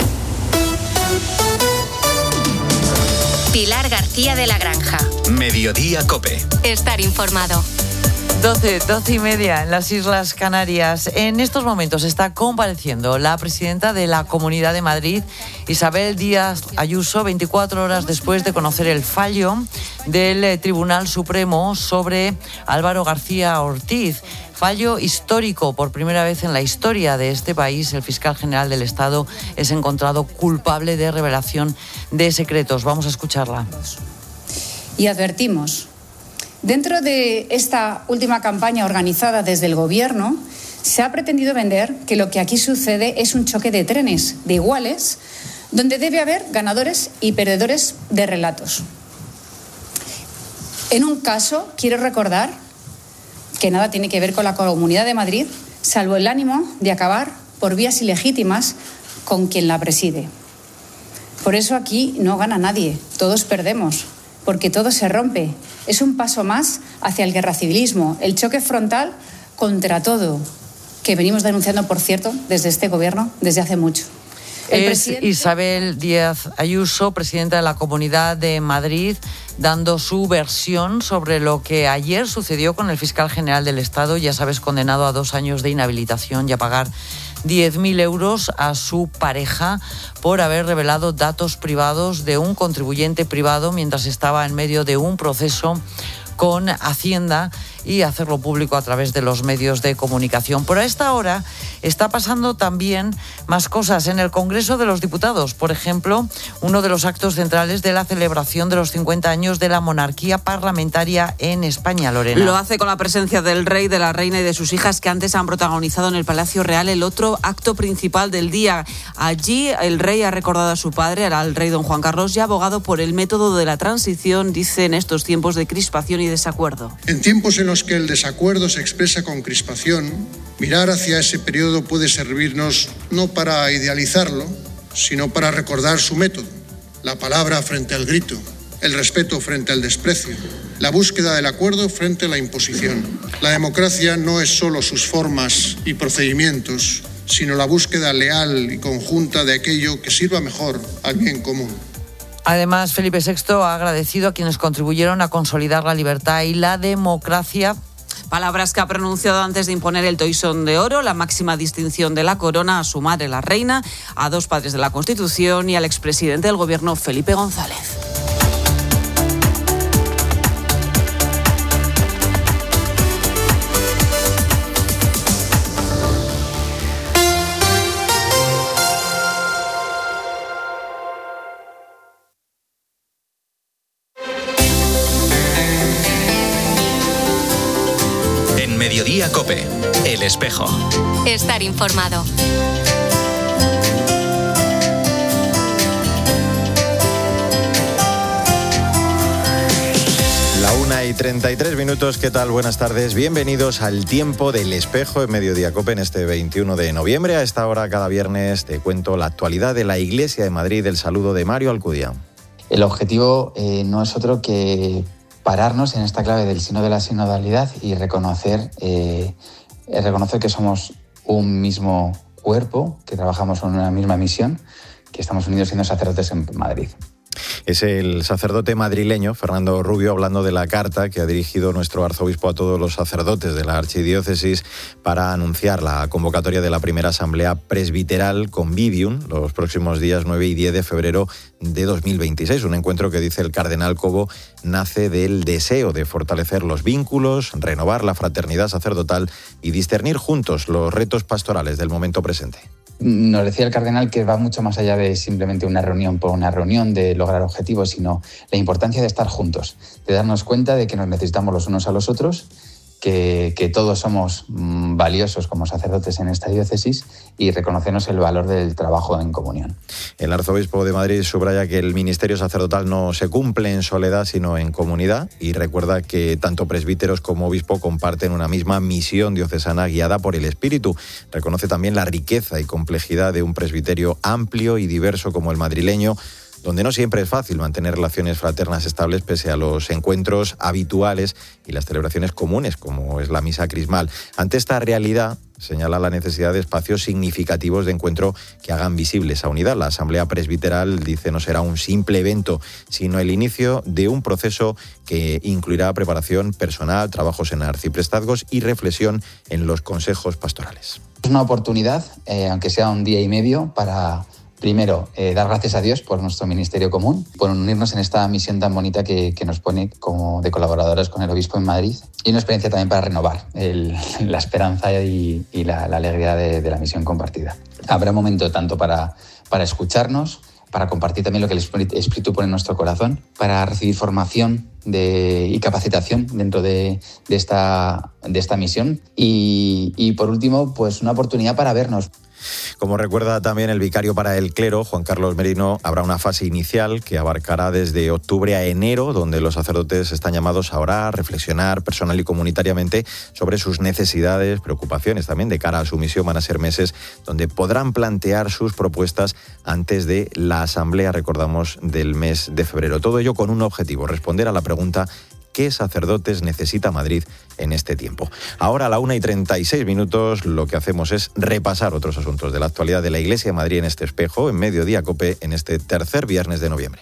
Pilar García de la Granja. Mediodía COPE. Estar informado. doce, doce y media en las Islas Canarias. En estos momentos está compareciendo la presidenta de la Comunidad de Madrid, Isabel Díaz Ayuso, veinticuatro horas después de conocer el fallo del Tribunal Supremo sobre Álvaro García Ortiz. Fallo histórico. Por primera vez en la historia de este país, el fiscal general del Estado es encontrado culpable de revelación de secretos. Vamos a escucharla. Y advertimos, dentro de esta última campaña organizada desde el Gobierno, se ha pretendido vender que lo que aquí sucede es un choque de trenes de iguales, donde debe haber ganadores y perdedores de relatos. En un caso, quiero recordar que nada tiene que ver con la Comunidad de Madrid, salvo el ánimo de acabar por vías ilegítimas con quien la preside. Por eso aquí no gana nadie, todos perdemos, porque todo se rompe. Es un paso más hacia el guerracivilismo, el choque frontal contra todo, que venimos denunciando, por cierto, desde este Gobierno desde hace mucho. El es presidente... Isabel Díaz Ayuso, presidenta de la Comunidad de Madrid, dando su versión sobre lo que ayer sucedió con el fiscal general del Estado, ya sabes, condenado a dos años de inhabilitación y a pagar diez mil euros a su pareja por haber revelado datos privados de un contribuyente privado mientras estaba en medio de un proceso con Hacienda y hacerlo público a través de los medios de comunicación. Pero a esta hora está pasando también más cosas en el Congreso de los Diputados. Por ejemplo, uno de los actos centrales de la celebración de los cincuenta años de la monarquía parlamentaria en España, Lorena. Lo hace con la presencia del rey, de la reina y de sus hijas, que antes han protagonizado en el Palacio Real el otro acto principal del día. Allí el rey ha recordado a su padre, al rey don Juan Carlos, y ha abogado por el método de la transición, dice, en estos tiempos de crispación y desacuerdo. En tiempos en los que el desacuerdo se expresa con crispación, mirar hacia ese periodo puede servirnos no para idealizarlo, sino para recordar su método: la palabra frente al grito, el respeto frente al desprecio, la búsqueda del acuerdo frente a la imposición. La democracia no es solo sus formas y procedimientos, sino la búsqueda leal y conjunta de aquello que sirva mejor al bien común. Además, Felipe sexto ha agradecido a quienes contribuyeron a consolidar la libertad y la democracia. Palabras que ha pronunciado antes de imponer el toisón de oro, la máxima distinción de la corona, a su madre, la reina, a dos padres de la Constitución y al expresidente del Gobierno, Felipe González. Mediodía COPE. El Espejo. Estar informado. La una y treinta y tres minutos, ¿qué tal? Buenas tardes, bienvenidos al Tiempo del Espejo en Mediodía COPE en este veintiuno de noviembre. A esta hora, cada viernes, te cuento la actualidad de la Iglesia de Madrid. El saludo de Mario Alcudia. El objetivo eh, no es otro que pararnos en esta clave del signo de la sinodalidad y reconocer, eh, reconocer que somos un mismo cuerpo, que trabajamos en una misma misión, que estamos unidos siendo sacerdotes en Madrid. Es el sacerdote madrileño, Fernando Rubio, hablando de la carta que ha dirigido nuestro arzobispo a todos los sacerdotes de la archidiócesis para anunciar la convocatoria de la primera asamblea presbiteral Convivium los próximos días nueve y diez de febrero de dos mil veintiséis. Un encuentro que, dice el cardenal Cobo, nace del deseo de fortalecer los vínculos, renovar la fraternidad sacerdotal y discernir juntos los retos pastorales del momento presente. Nos decía el cardenal que va mucho más allá de simplemente una reunión por una reunión, de lograr objetivos, sino la importancia de estar juntos, de darnos cuenta de que nos necesitamos los unos a los otros, que, que todos somos mmm, valiosos como sacerdotes en esta diócesis y reconocernos el valor del trabajo en comunión. El arzobispo de Madrid subraya que el ministerio sacerdotal no se cumple en soledad, sino en comunidad, y recuerda que tanto presbíteros como obispo comparten una misma misión diocesana guiada por el Espíritu. Reconoce también la riqueza y complejidad de un presbiterio amplio y diverso como el madrileño, donde no siempre es fácil mantener relaciones fraternas estables pese a los encuentros habituales y las celebraciones comunes, como es la misa crismal. Ante esta realidad, señala la necesidad de espacios significativos de encuentro que hagan visible esa unidad. La Asamblea Presbiteral, dice, no será un simple evento, sino el inicio de un proceso que incluirá preparación personal, trabajos en arciprestazgos y reflexión en los consejos pastorales. Es una oportunidad, eh, aunque sea un día y medio, para... Primero, eh, dar gracias a Dios por nuestro ministerio común, por unirnos en esta misión tan bonita que, que nos pone como de colaboradores con el obispo en Madrid, y una experiencia también para renovar el, la esperanza y, y la, la alegría de, de la misión compartida. Habrá un momento tanto para, para escucharnos, para compartir también lo que el Espíritu pone en nuestro corazón, para recibir formación de, y capacitación dentro de, de, esta, de esta misión, y, y por último, pues una oportunidad para vernos. Como recuerda también el vicario para el clero, Juan Carlos Merino, habrá una fase inicial que abarcará desde octubre a enero, donde los sacerdotes están llamados a orar, reflexionar personal y comunitariamente sobre sus necesidades, preocupaciones también de cara a su misión. Van a ser meses donde podrán plantear sus propuestas antes de la asamblea, recordamos, del mes de febrero. Todo ello con un objetivo: responder a la pregunta: ¿qué sacerdotes necesita Madrid en este tiempo? Ahora, a la una y treinta y seis minutos, lo que hacemos es repasar otros asuntos de la actualidad de la Iglesia de Madrid en este espejo, en Mediodía COPE, en este tercer viernes de noviembre.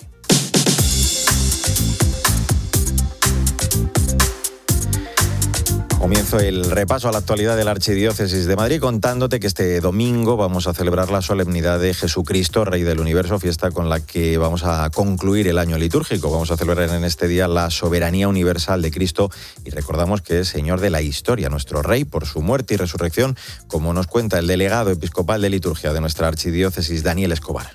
Comienzo el repaso a la actualidad de la Archidiócesis de Madrid contándote que este domingo vamos a celebrar la solemnidad de Jesucristo, Rey del Universo, fiesta con la que vamos a concluir el año litúrgico. Vamos a celebrar en este día la soberanía universal de Cristo y recordamos que es Señor de la historia, nuestro Rey, por su muerte y resurrección, como nos cuenta el delegado episcopal de liturgia de nuestra Archidiócesis, Daniel Escobar.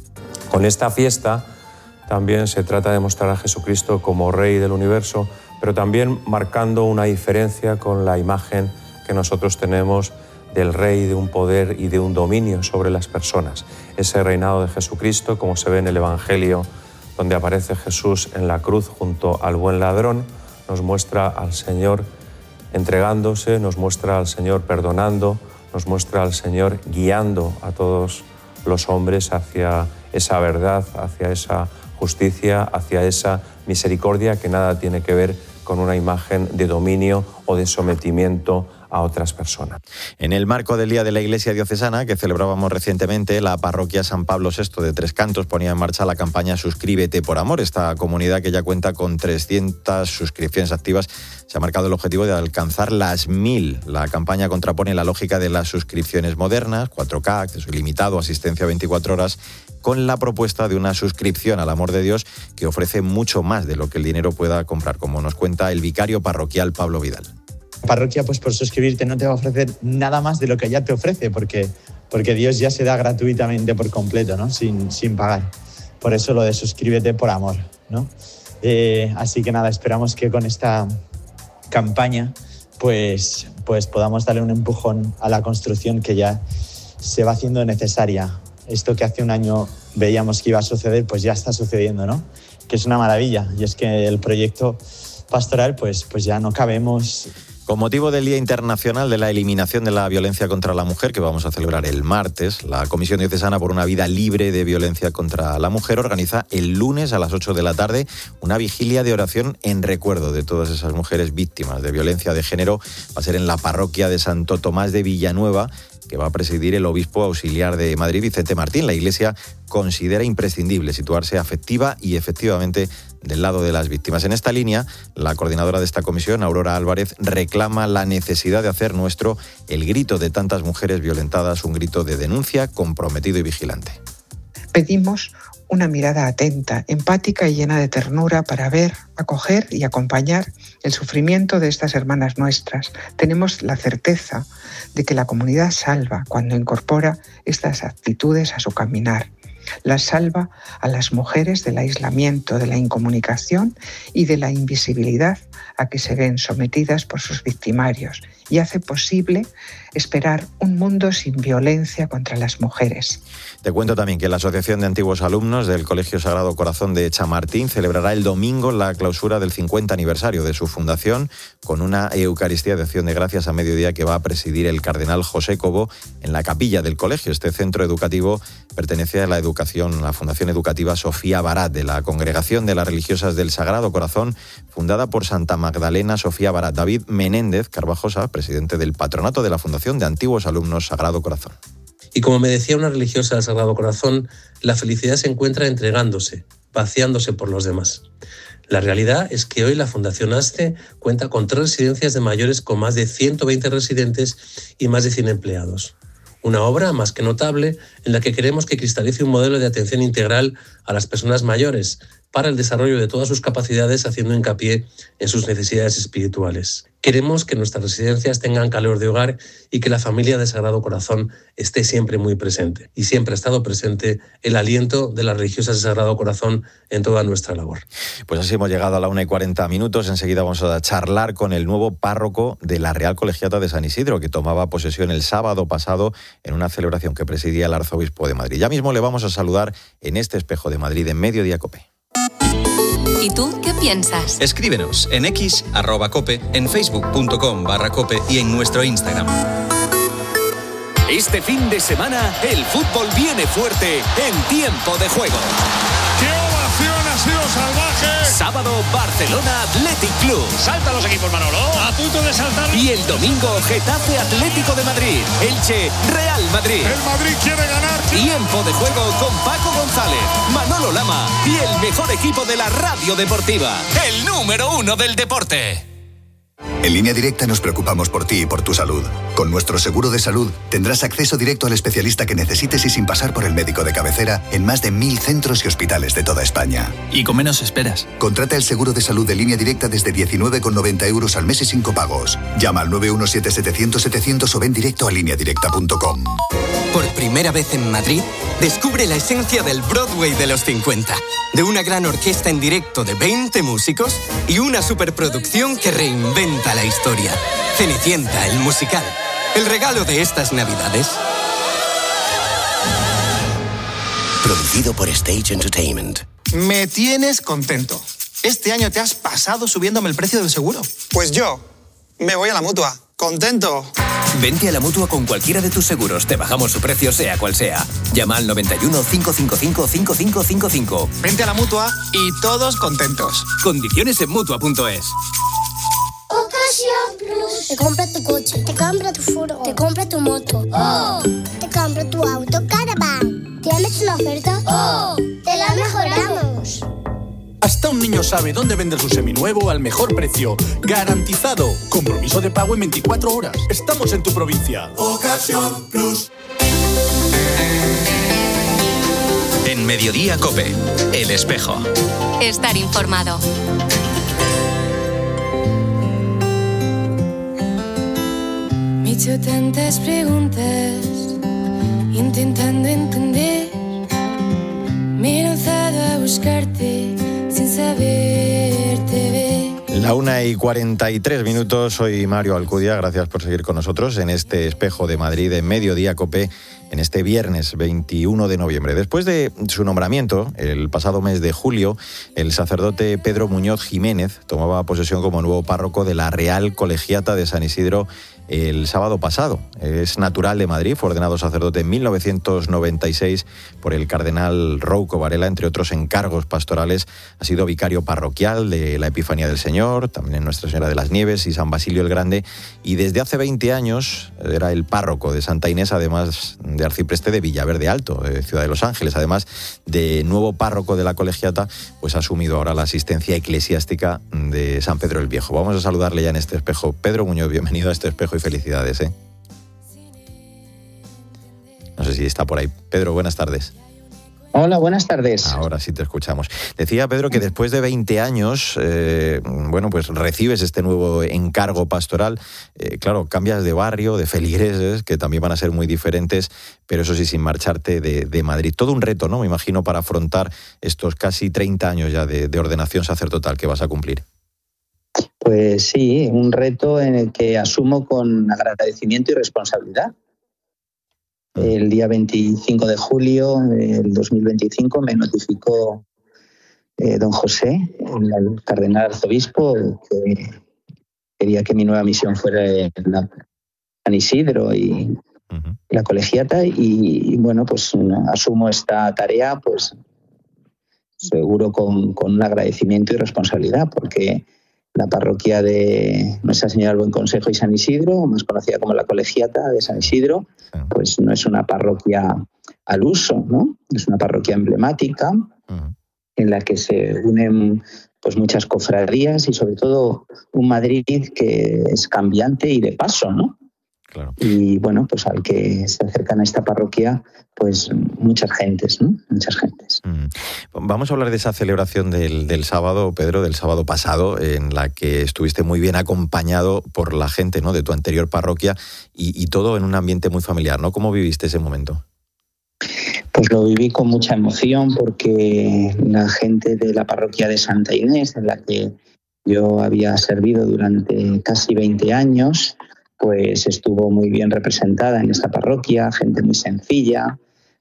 Con esta fiesta también se trata de mostrar a Jesucristo como Rey del Universo, pero también marcando una diferencia con la imagen que nosotros tenemos del Rey, de un poder y de un dominio sobre las personas. Ese reinado de Jesucristo, como se ve en el Evangelio, donde aparece Jesús en la cruz junto al buen ladrón, nos muestra al Señor entregándose, nos muestra al Señor perdonando, nos muestra al Señor guiando a todos los hombres hacia esa verdad, hacia esa justicia, hacia esa misericordia que nada tiene que ver con una imagen de dominio o de sometimiento a otras personas. En el marco del Día de la Iglesia Diocesana, que celebrábamos recientemente, la parroquia San Pablo sexto de Tres Cantos ponía en marcha la campaña Suscríbete por Amor. Esta comunidad, que ya cuenta con trescientas suscripciones activas, se ha marcado el objetivo de alcanzar las mil. La campaña contrapone la lógica de las suscripciones modernas, cuatro K, acceso ilimitado, asistencia veinticuatro horas, con la propuesta de una suscripción al amor de Dios que ofrece mucho más de lo que el dinero pueda comprar, como nos cuenta el vicario parroquial Pablo Vidal. Parroquia, pues por suscribirte no te va a ofrecer nada más de lo que ya te ofrece, porque, porque Dios ya se da gratuitamente por completo, ¿no? Sin, sin pagar. Por eso lo de suscríbete por amor, ¿no? Eh, así que nada, esperamos que con esta campaña pues, pues podamos darle un empujón a la construcción que ya se va haciendo necesaria. Esto que hace un año veíamos que iba a suceder, pues ya está sucediendo, ¿no? Que es una maravilla, y es que el proyecto pastoral pues, pues ya no cabemos. Con motivo del Día Internacional de la Eliminación de la Violencia contra la Mujer, que vamos a celebrar el martes, la Comisión Diocesana por una Vida Libre de Violencia contra la Mujer organiza el lunes a las ocho de la tarde una vigilia de oración en recuerdo de todas esas mujeres víctimas de violencia de género. Va a ser en la parroquia de Santo Tomás de Villanueva, que va a presidir el obispo auxiliar de Madrid, Vicente Martín. La Iglesia considera imprescindible situarse afectiva y efectivamente del lado de las víctimas. En esta línea, la coordinadora de esta comisión, Aurora Álvarez, reclama la necesidad de hacer nuestro el grito de tantas mujeres violentadas, un grito de denuncia, comprometido y vigilante. Pedimos una mirada atenta, empática y llena de ternura para ver, acoger y acompañar el sufrimiento de estas hermanas nuestras. Tenemos la certeza de que la comunidad salva cuando incorpora estas actitudes a su caminar. Las salva a las mujeres del aislamiento, de la incomunicación y de la invisibilidad a que se ven sometidas por sus victimarios y hace posible esperar un mundo sin violencia contra las mujeres. Te cuento también que la Asociación de Antiguos Alumnos del Colegio Sagrado Corazón de Chamartín celebrará el domingo la clausura del cincuenta aniversario de su fundación con una Eucaristía de Acción de Gracias a mediodía que va a presidir el cardenal José Cobo en la capilla del colegio. Este centro educativo pertenece a la educación, a la Fundación Educativa Sofía Barat, de la Congregación de las Religiosas del Sagrado Corazón, fundada por Santa Magdalena Sofía Barat. David Menéndez Carvajosa, presidente del patronato de la Fundación de Antiguos Alumnos Sagrado Corazón. Y como me decía una religiosa del Sagrado Corazón, la felicidad se encuentra entregándose, vaciándose por los demás. La realidad es que hoy la Fundación ASCE cuenta con tres residencias de mayores con más de ciento veinte residentes y más de cien empleados. Una obra más que notable en la que queremos que cristalice un modelo de atención integral a las personas mayores para el desarrollo de todas sus capacidades, haciendo hincapié en sus necesidades espirituales. Queremos que nuestras residencias tengan calor de hogar y que la familia de Sagrado Corazón esté siempre muy presente. Y siempre ha estado presente el aliento de las religiosas de Sagrado Corazón en toda nuestra labor. Pues así hemos llegado a la una y cuarenta minutos. Enseguida vamos a charlar con el nuevo párroco de la Real Colegiata de San Isidro, que tomaba posesión el sábado pasado en una celebración que presidía el arzobispo de Madrid. Ya mismo le vamos a saludar en este Espejo de Madrid en Mediodía Cope. ¿Y tú qué piensas? Escríbenos en x, arroba cope, en facebook.com barra cope y en nuestro Instagram. Este fin de semana, el fútbol viene fuerte en Tiempo de Juego. ¡Qué ovación ha sido salvaje! Sábado, Barcelona Athletic Club. ¡Saltan los equipos, Manolo! ¡A punto de saltar! Y el domingo, Getafe Atlético de Madrid. Elche, Real Madrid. ¡El Madrid quiere ganar! Tiempo de Juego con Paco González, Manolo Lama y el mejor equipo de la radio deportiva. El número uno del deporte. En Línea Directa nos preocupamos por ti y por tu salud. Con nuestro seguro de salud tendrás acceso directo al especialista que necesites y sin pasar por el médico de cabecera en más de mil centros y hospitales de toda España. Y con menos esperas. Contrata el seguro de salud de Línea Directa desde diecinueve con noventa euros al mes y sin copagos. Llama al nueve uno siete setecientos setecientos o ven directo a línea directa punto com. Por primera vez en Madrid, descubre la esencia del Broadway de los cincuenta. De una gran orquesta en directo de veinte músicos y una superproducción que reinventa la historia. Cenicienta, el musical. El regalo de estas Navidades. Producido por Stage Entertainment. Me tienes contento. Este año te has pasado subiéndome el precio del seguro. Pues yo me voy a la Mutua. ¡Contento! Vente a la Mutua con cualquiera de tus seguros. Te bajamos su precio sea cual sea. Llama al noventa y uno, cinco cinco cinco, cinco cinco cinco cinco. Vente a la Mutua y todos contentos. Condiciones en Mutua punto es. Ocasión Plus. Te compra tu coche, te compra tu furgo, te compra tu moto. ¡Oh! Te compra tu auto Caravan. ¿Tienes una oferta? ¡Oh! ¡Te la mejoramos! Hasta un niño sabe dónde vender su seminuevo al mejor precio. ¡Garantizado! Compromiso de pago en veinticuatro horas. Estamos en tu provincia. Ocasión Plus. En Mediodía Cope, El Espejo. Estar informado. Me he hecho tantas preguntas, intentando entender. Me he lanzado a buscarte sin saberte ver. La una y cuarenta y tres minutos, soy Mario Alcudia, gracias por seguir con nosotros en este Espejo de Madrid en Mediodía Cope, en este viernes veintiuno de noviembre. Después de su nombramiento, el pasado mes de julio, el sacerdote Pedro Muñoz Jiménez tomaba posesión como nuevo párroco de la Real Colegiata de San Isidro el sábado pasado. Es natural de Madrid, fue ordenado sacerdote en mil novecientos noventa y seis por el cardenal Rouco Varela, entre otros encargos pastorales. Ha sido vicario parroquial de la Epifanía del Señor, también en Nuestra Señora de las Nieves y San Basilio el Grande, y desde hace veinte años era el párroco de Santa Inés, además de arcipreste de Villaverde Alto, de Ciudad de Los Ángeles. Además de nuevo párroco de la Colegiata, pues ha asumido ahora la asistencia eclesiástica de San Pedro el Viejo. Vamos a saludarle ya en este espejo. Pedro Muñoz, bienvenido a este espejo y felicidades, ¿eh? No sé si está por ahí. Pedro, buenas tardes. Hola, buenas tardes. Ahora sí te escuchamos. Decía Pedro que después de veinte años, eh, bueno, pues recibes este nuevo encargo pastoral. Eh, claro, cambias de barrio, de feligreses, que también van a ser muy diferentes, pero eso sí, sin marcharte de, de Madrid. Todo un reto, ¿no? Me imagino, para afrontar estos casi treinta años ya de, de ordenación sacerdotal que vas a cumplir. Pues sí, un reto en el que asumo con agradecimiento y responsabilidad. El día veinticinco de julio del dos mil veinticinco me notificó eh, don José, el cardenal arzobispo, que quería que mi nueva misión fuera en la San Isidro y uh-huh. la Colegiata, y, y bueno, pues asumo esta tarea, pues seguro con, con un agradecimiento y responsabilidad, porque la parroquia de Nuestra Señora del Buen Consejo y San Isidro, más conocida como la Colegiata de San Isidro, pues no es una parroquia al uso, ¿no? Es una parroquia emblemática uh-huh. en la que se unen pues muchas cofradías y sobre todo un Madrid que es cambiante y de paso, ¿no? Claro. Y bueno, pues al que se acercan a esta parroquia, pues muchas gentes, ¿no? Muchas gentes. Mm. Vamos a hablar de esa celebración del, del sábado, Pedro, del sábado pasado, en la que estuviste muy bien acompañado por la gente, ¿no?, de tu anterior parroquia y, y todo en un ambiente muy familiar, ¿no? ¿Cómo viviste ese momento? Pues lo viví con mucha emoción porque la gente de la parroquia de Santa Inés, en la que yo había servido durante casi veinte años, pues estuvo muy bien representada en esta parroquia, gente muy sencilla,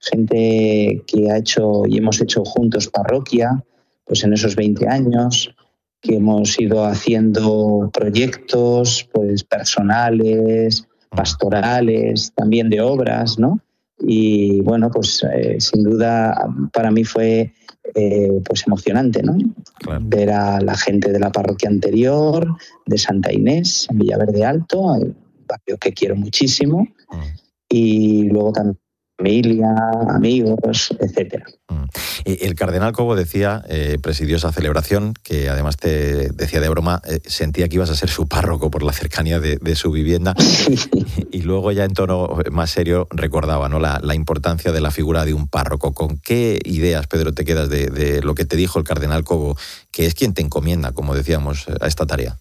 gente que ha hecho y hemos hecho juntos parroquia, pues en esos veinte años, que hemos ido haciendo proyectos pues personales, pastorales, también de obras, ¿no? Y bueno, pues eh, sin duda para mí fue eh, pues emocionante, ¿no? Claro. Ver a la gente de la parroquia anterior, de Santa Inés, en Villaverde Alto, el barrio que quiero muchísimo, uh-huh. y luego también familia, amigos, etcétera. El cardenal Cobo decía, eh, presidió esa celebración, que además te decía de broma, eh, sentía que ibas a ser su párroco por la cercanía de, de su vivienda. Y luego ya en tono más serio recordaba, ¿no?, la, la importancia de la figura de un párroco. ¿Con qué ideas, Pedro, te quedas de, de lo que te dijo el cardenal Cobo, que es quien te encomienda, como decíamos, a esta tarea?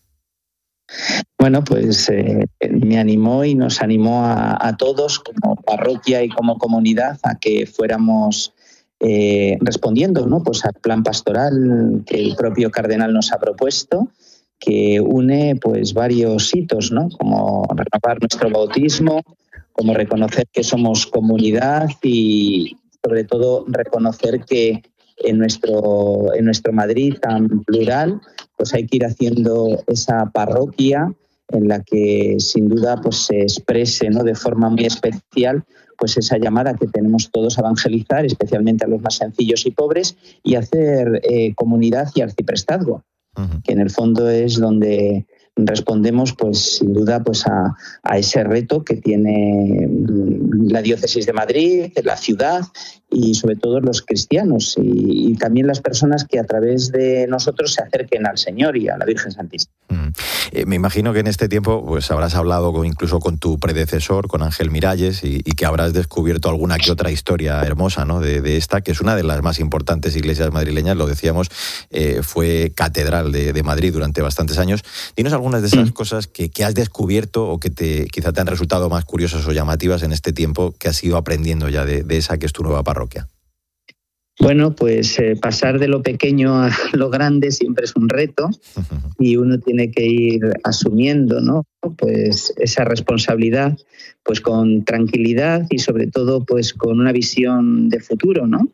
Bueno, pues eh, me animó y nos animó a, a todos como parroquia y como comunidad a que fuéramos eh, respondiendo, ¿no?, pues al plan pastoral que el propio cardenal nos ha propuesto, que une pues varios hitos, ¿no?, como renovar nuestro bautismo, como reconocer que somos comunidad y sobre todo reconocer que en nuestro, en nuestro Madrid tan plural, pues hay que ir haciendo esa parroquia en la que sin duda pues se exprese, ¿no?, de forma muy especial pues esa llamada que tenemos todos a evangelizar, especialmente a los más sencillos y pobres, y hacer eh, comunidad y arciprestazgo, uh-huh. que en el fondo es donde respondemos pues sin duda pues a, a ese reto que tiene la diócesis de Madrid, la ciudad y sobre todo los cristianos y, y también las personas que a través de nosotros se acerquen al Señor y a la Virgen Santísima. Mm. Eh, me imagino que en este tiempo pues habrás hablado con, incluso con tu predecesor, con Ángel Miralles, y, y que habrás descubierto alguna que otra historia hermosa, ¿no?, de, de esta, que es una de las más importantes iglesias madrileñas, lo decíamos, eh, fue catedral de, de Madrid durante bastantes años. Dinos algunas de esas mm. cosas que, que has descubierto o que te, quizá te han resultado más curiosas o llamativas en este tiempo que has ido aprendiendo ya de, de esa que es tu nueva parroquia. Bueno, pues eh, pasar de lo pequeño a lo grande siempre es un reto y uno tiene que ir asumiendo, ¿no?, pues esa responsabilidad pues con tranquilidad y sobre todo pues con una visión de futuro, ¿no?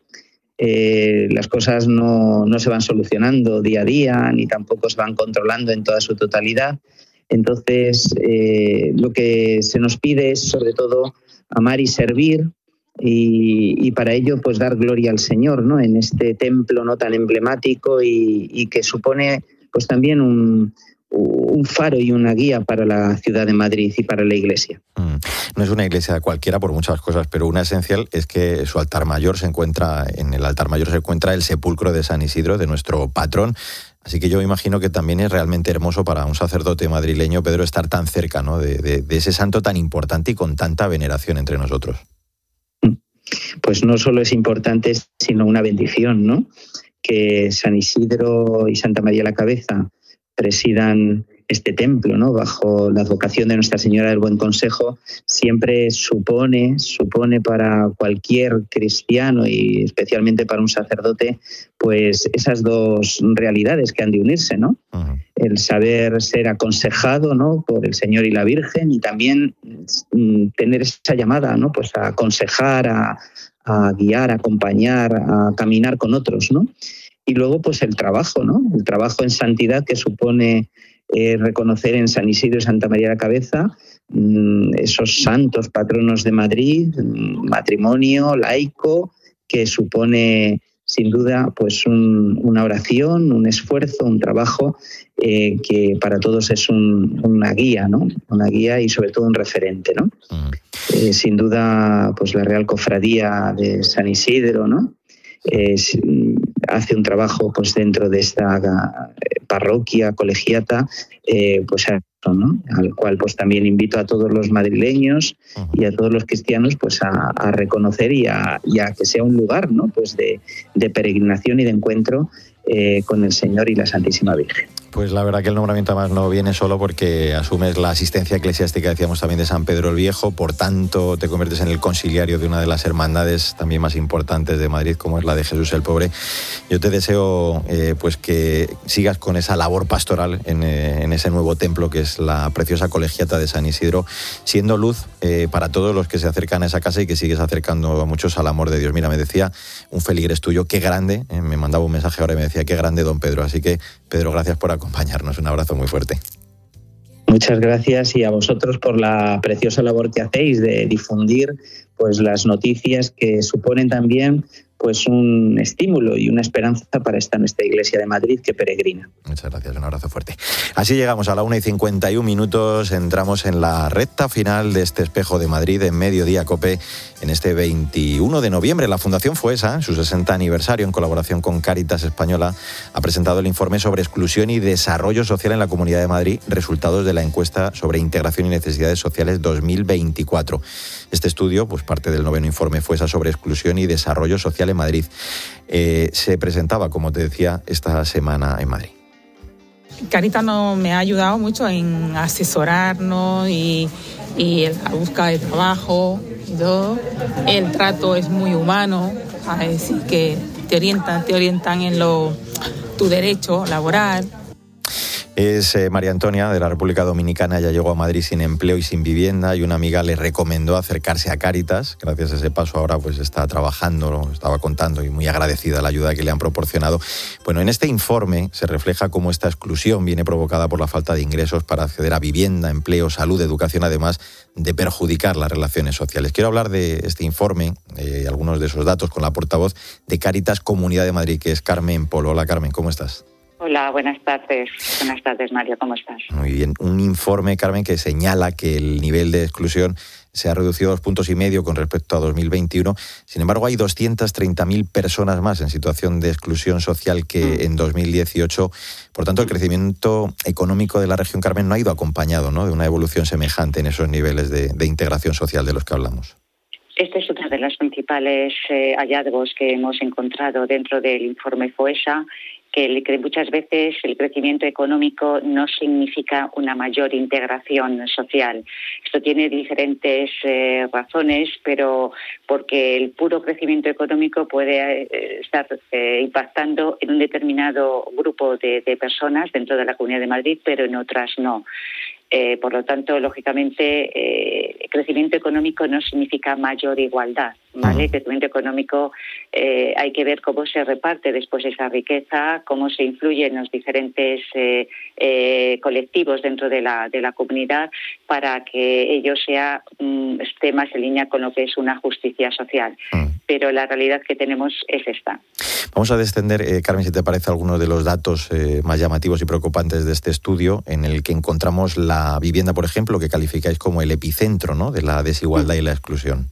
Eh, las cosas no, no se van solucionando día a día ni tampoco se van controlando en toda su totalidad Entonces, eh, lo que se nos pide es, sobre todo, amar y servir, y, y para ello, pues, dar gloria al Señor, ¿no?, en este templo no tan emblemático y, y que supone, pues, también un, un faro y una guía para la ciudad de Madrid y para la Iglesia. Mm. No es una iglesia cualquiera por muchas cosas, pero una esencial es que su altar mayor se encuentra, en el altar mayor se encuentra el sepulcro de San Isidro, de nuestro patrón. Así que yo imagino que también es realmente hermoso para un sacerdote madrileño, Pedro, estar tan cerca, ¿no?, de, de, de ese santo tan importante y con tanta veneración entre nosotros. Pues no solo es importante, sino una bendición, ¿no? Que San Isidro y Santa María la Cabeza presidan este templo, ¿no?, bajo la advocación de Nuestra Señora del Buen Consejo, siempre supone, supone para cualquier cristiano y especialmente para un sacerdote, pues esas dos realidades que han de unirse, ¿no? Uh-huh. El saber ser aconsejado, ¿no?, por el Señor y la Virgen, y también mm, tener esa llamada, ¿no?, pues a aconsejar, a, a guiar, a acompañar, a caminar con otros, ¿no? Y luego, pues el trabajo, ¿no? El trabajo en santidad que supone eh, reconocer en San Isidro y Santa María la Cabeza mmm, esos santos patronos de Madrid, mmm, matrimonio laico, que supone sin duda pues un, una oración, un esfuerzo, un trabajo eh, que para todos es un, una guía, ¿no? Una guía y sobre todo un referente, ¿no? Uh-huh. Eh, sin duda, pues la Real Cofradía de San Isidro, ¿no?, Eh, hace un trabajo, pues, dentro de esta parroquia colegiata, eh, pues, ¿no?, al cual, pues, también invito a todos los madrileños y a todos los cristianos, pues, a, a reconocer y a, y a que sea un lugar, ¿no?, pues, de, de peregrinación y de encuentro eh, con el Señor y la Santísima Virgen. Pues la verdad que el nombramiento además no viene solo porque asumes la asistencia eclesiástica, decíamos también, de San Pedro el Viejo, por tanto te conviertes en el conciliario de una de las hermandades también más importantes de Madrid, como es la de Jesús el Pobre. Yo te deseo eh, pues que sigas con esa labor pastoral en, eh, en ese nuevo templo que es la preciosa colegiata de San Isidro, siendo luz eh, para todos los que se acercan a esa casa y que sigues acercando a muchos al amor de Dios. Mira, me decía un feligres tuyo, qué grande, eh, me mandaba un mensaje ahora y me decía, qué grande don Pedro. Así que, Pedro, gracias por acompañarnos. Un abrazo muy fuerte. Muchas gracias, y a vosotros por la preciosa labor que hacéis de difundir, pues, las noticias que suponen también, pues, un estímulo y una esperanza para esta nuestra Iglesia de Madrid que peregrina. Muchas gracias, un abrazo fuerte. Así llegamos a la una y cincuenta y un minutos, entramos en la recta final de este Espejo de Madrid en Mediodía COPE en este veintiuno de noviembre. La Fundación FOESA, en su sesenta aniversario, en colaboración con Cáritas Española, ha presentado el informe sobre exclusión y desarrollo social en la Comunidad de Madrid, resultados de la encuesta sobre integración y necesidades sociales dos mil veinticuatro. Este estudio, pues, parte del noveno informe FOESA sobre exclusión y desarrollo social en Madrid. Eh, se presentaba, como te decía, esta semana en Madrid. Cáritas no, me ha ayudado mucho en asesorarnos y, y la búsqueda de trabajo y todo. El trato es muy humano, es decir, que te orientan, te orientan en lo, tu derecho laboral. Es eh, María Antonia, de la República Dominicana. Ya llegó a Madrid sin empleo y sin vivienda, y una amiga le recomendó acercarse a Cáritas. Gracias a ese paso ahora pues está trabajando, lo estaba contando, y muy agradecida la ayuda que le han proporcionado. Bueno, en este informe se refleja cómo esta exclusión viene provocada por la falta de ingresos para acceder a vivienda, empleo, salud, educación, además de perjudicar las relaciones sociales. Quiero hablar de este informe y eh, algunos de esos datos con la portavoz de Cáritas Comunidad de Madrid, que es Carmen Polo. Hola, Carmen, ¿cómo estás? Hola, buenas tardes. Buenas tardes, Mario, ¿cómo estás? Muy bien. Un informe, Carmen, que señala que el nivel de exclusión se ha reducido a dos puntos y medio con respecto a dos mil veintiuno. Sin embargo, hay doscientas treinta mil personas más en situación de exclusión social que mm. en dos mil dieciocho. Por tanto, el crecimiento económico de la región, Carmen, no ha ido acompañado, ¿no?, de una evolución semejante en esos niveles de, de integración social de los que hablamos. Este es uno de los principales eh, hallazgos que hemos encontrado dentro del informe FOESA, que muchas veces el crecimiento económico no significa una mayor integración social. Esto tiene diferentes eh, razones, pero porque el puro crecimiento económico puede eh, estar eh, impactando en un determinado grupo de, de personas dentro de la Comunidad de Madrid, pero en otras no. Eh, por lo tanto, lógicamente, eh, el crecimiento económico no significa mayor igualdad. ¿vale? El crecimiento económico eh, hay que ver cómo se reparte después esa riqueza, cómo se influye en los diferentes eh, eh, colectivos dentro de la, de la comunidad para que ello sea um, esté más en línea con lo que es una justicia social. Mm. Pero la realidad que tenemos es esta. Vamos a descender, eh, Carmen, si te parece, algunos de los datos eh, más llamativos y preocupantes de este estudio, en el que encontramos la vivienda, por ejemplo, que calificáis como el epicentro, ¿no?, de la desigualdad mm. y la exclusión.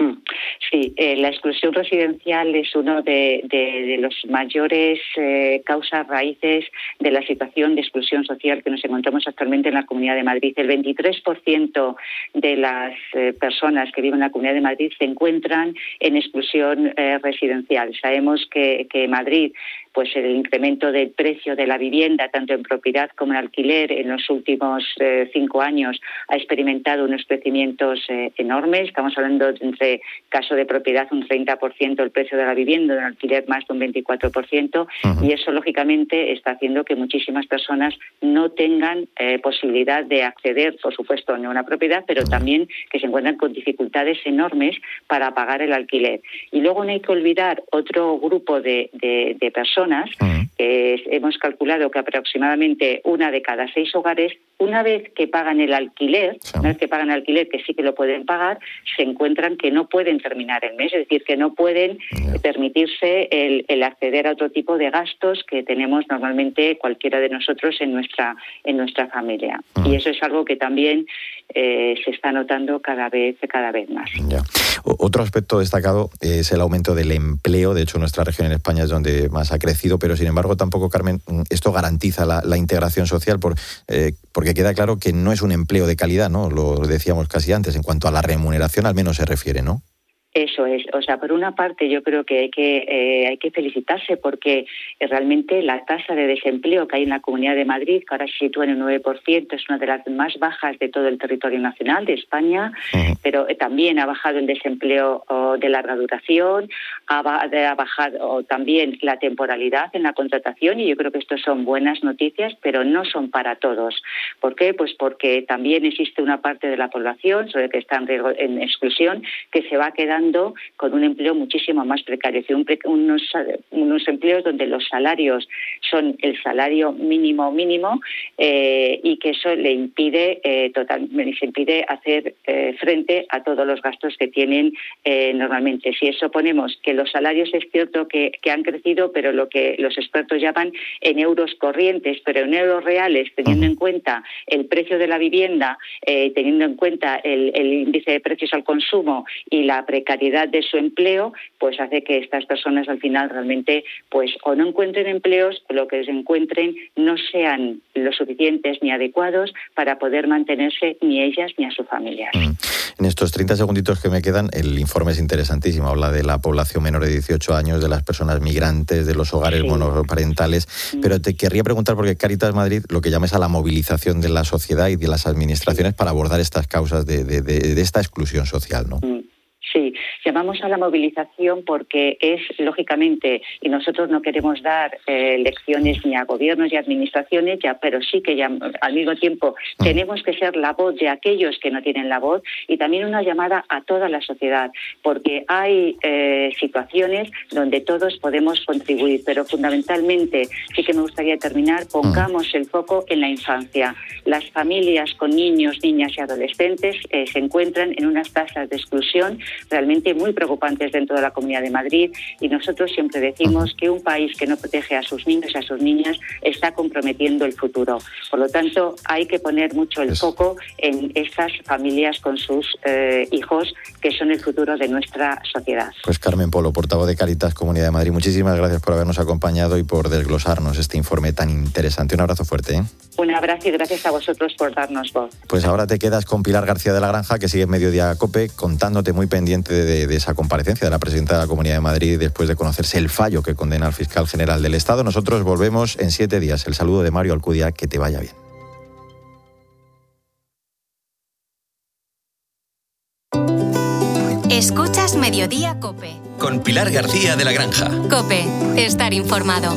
Sí, eh, la exclusión residencial es uno de, de, de los mayores eh, causas raíces de la situación de exclusión social que nos encontramos actualmente en la Comunidad de Madrid. El veintitrés por ciento de las eh, personas que viven en la Comunidad de Madrid se encuentran en exclusión eh, residencial. Sabemos que, que Madrid, pues el incremento del precio de la vivienda, tanto en propiedad como en alquiler, en los últimos eh, cinco años ha experimentado unos crecimientos eh, enormes. Estamos hablando de, entre caso de propiedad un treinta por ciento el precio de la vivienda, en alquiler más de un veinticuatro por ciento, uh-huh. y eso lógicamente está haciendo que muchísimas personas no tengan eh, posibilidad de acceder, por supuesto, a una propiedad, pero uh-huh. también que se encuentran con dificultades enormes para pagar el alquiler. Y luego no hay que olvidar otro grupo de, de, de personas, uh-huh. que es, hemos calculado que aproximadamente una de cada seis hogares, una vez que pagan el alquiler, sí. una vez que pagan el alquiler, que sí que lo pueden pagar, se encuentran que no pueden terminar el mes, es decir, que no pueden yeah. permitirse el, el acceder a otro tipo de gastos que tenemos normalmente cualquiera de nosotros en nuestra en nuestra familia. Uh-huh. Y eso es algo que también eh, se está notando cada vez cada vez más. Yeah. Otro aspecto destacado es el aumento del empleo. De hecho, nuestra región en España es donde más ha crecido, pero sin embargo tampoco, Carmen, esto garantiza la, la integración social, por, eh, porque queda claro que no es un empleo de calidad, ¿no? Lo decíamos casi antes, en cuanto a la remuneración al menos se refiere, ¿no? Eso es, o sea, por una parte yo creo que hay que eh, hay que felicitarse porque realmente la tasa de desempleo que hay en la Comunidad de Madrid, que ahora se sitúa en el nueve por ciento, es una de las más bajas de todo el territorio nacional de España, uh-huh. pero también ha bajado el desempleo oh, de larga duración, ha, ha bajado oh, también la temporalidad en la contratación, y yo creo que esto son buenas noticias, pero no son para todos. ¿Por qué? Pues porque también existe una parte de la población, sobre que está en riesgo, en exclusión, que se va quedando con un empleo muchísimo más precario, es decir, un pre- unos, unos empleos donde los salarios son el salario mínimo mínimo eh, y que eso le impide eh, total, les impide hacer eh, frente a todos los gastos que tienen eh, normalmente. Si eso ponemos que los salarios es cierto que, que han crecido, pero lo que los expertos llaman en euros corrientes, pero en euros reales, teniendo en cuenta el precio de la vivienda, eh, teniendo en cuenta el, el índice de precios al consumo y la precariedad de su empleo, pues hace que estas personas al final realmente pues o no encuentren empleos o lo que se encuentren no sean lo suficientes ni adecuados para poder mantenerse ni ellas ni a su familia. Mm. En estos treinta segunditos que me quedan, el informe es interesantísimo. Habla de la población menor de dieciocho años, de las personas migrantes, de los hogares sí. monoparentales, mm. pero te querría preguntar, porque Cáritas Madrid lo que llama es a la movilización de la sociedad y de las administraciones sí. para abordar estas causas de, de, de, de esta exclusión social, ¿no? Mm. Sí, llamamos a la movilización porque es, lógicamente, y nosotros no queremos dar eh, lecciones ni a gobiernos ni a administraciones, ya, pero sí que ya, al mismo tiempo tenemos que ser la voz de aquellos que no tienen la voz, y también una llamada a toda la sociedad, porque hay eh, situaciones donde todos podemos contribuir, pero fundamentalmente, sí que me gustaría terminar, pongamos el foco en la infancia. Las familias con niños, niñas y adolescentes eh, se encuentran en unas tasas de exclusión realmente muy preocupantes dentro de la Comunidad de Madrid, y nosotros siempre decimos que un país que no protege a sus niños y a sus niñas está comprometiendo el futuro. Por lo tanto, hay que poner mucho el foco en estas familias con sus eh, hijos, que son el futuro de nuestra sociedad. Pues Carmen Polo, portavoz de Cáritas Comunidad de Madrid, muchísimas gracias por habernos acompañado y por desglosarnos este informe tan interesante. Un abrazo fuerte, ¿eh? Un abrazo y gracias a vosotros por darnos voz. Pues ahora te quedas con Pilar García de la Granja, que sigue en Mediodía COPE, contándote muy pendiente de, de esa comparecencia de la presidenta de la Comunidad de Madrid después de conocerse el fallo que condena al fiscal general del Estado. Nosotros volvemos en siete días. El saludo de Mario Alcudia, que te vaya bien. Escuchas Mediodía COPE. Con Pilar García de la Granja. COPE, estar informado.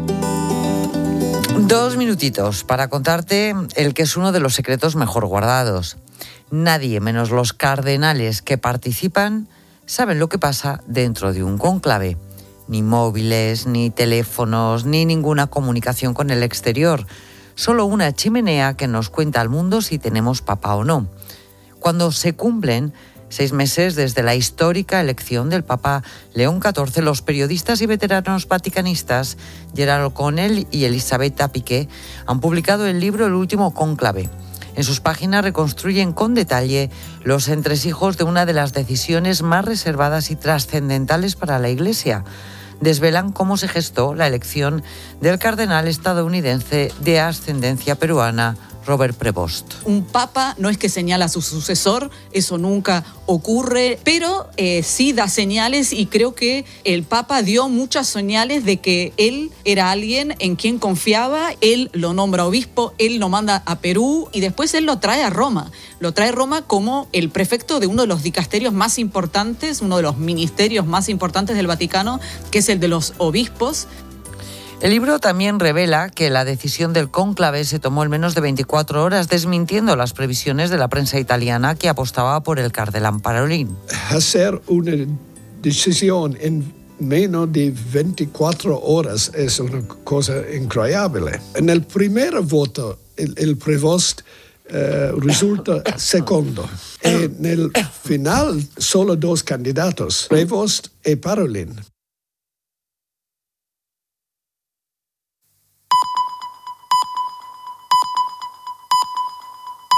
Dos minutitos para contarte el que es uno de los secretos mejor guardados. Nadie, menos los cardenales que participan, saben lo que pasa dentro de un cónclave. Ni móviles, ni teléfonos, ni ninguna comunicación con el exterior. Solo una chimenea que nos cuenta al mundo si tenemos papa o no. Cuando se cumplen seis meses desde la histórica elección del Papa León catorce, los periodistas y veteranos vaticanistas Gerard O'Connell y Elisabetta Piqué han publicado el libro El último cónclave. En sus páginas reconstruyen con detalle los entresijos de una de las decisiones más reservadas y trascendentales para la Iglesia. Desvelan cómo se gestó la elección del cardenal estadounidense de ascendencia peruana, Robert Prevost. Un papa no es que señala a su sucesor, eso nunca ocurre, pero eh, sí da señales, y creo que el papa dio muchas señales de que él era alguien en quien confiaba. Él lo nombra obispo, él lo manda a Perú y después él lo trae a Roma. Lo trae a Roma como el prefecto de uno de los dicasterios más importantes, uno de los ministerios más importantes del Vaticano, que es el de los obispos. El libro también revela que la decisión del cónclave se tomó en menos de veinticuatro horas, desmintiendo las previsiones de la prensa italiana que apostaba por el cardenal Parolin. Hacer una decisión en menos de veinticuatro horas es una cosa increíble. En el primer voto, el, el Prevost uh, resulta segundo. En el final, solo dos candidatos, Prevost y Parolin.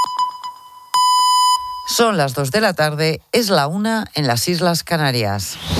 Son las dos de la tarde, es la una en las Islas Canarias.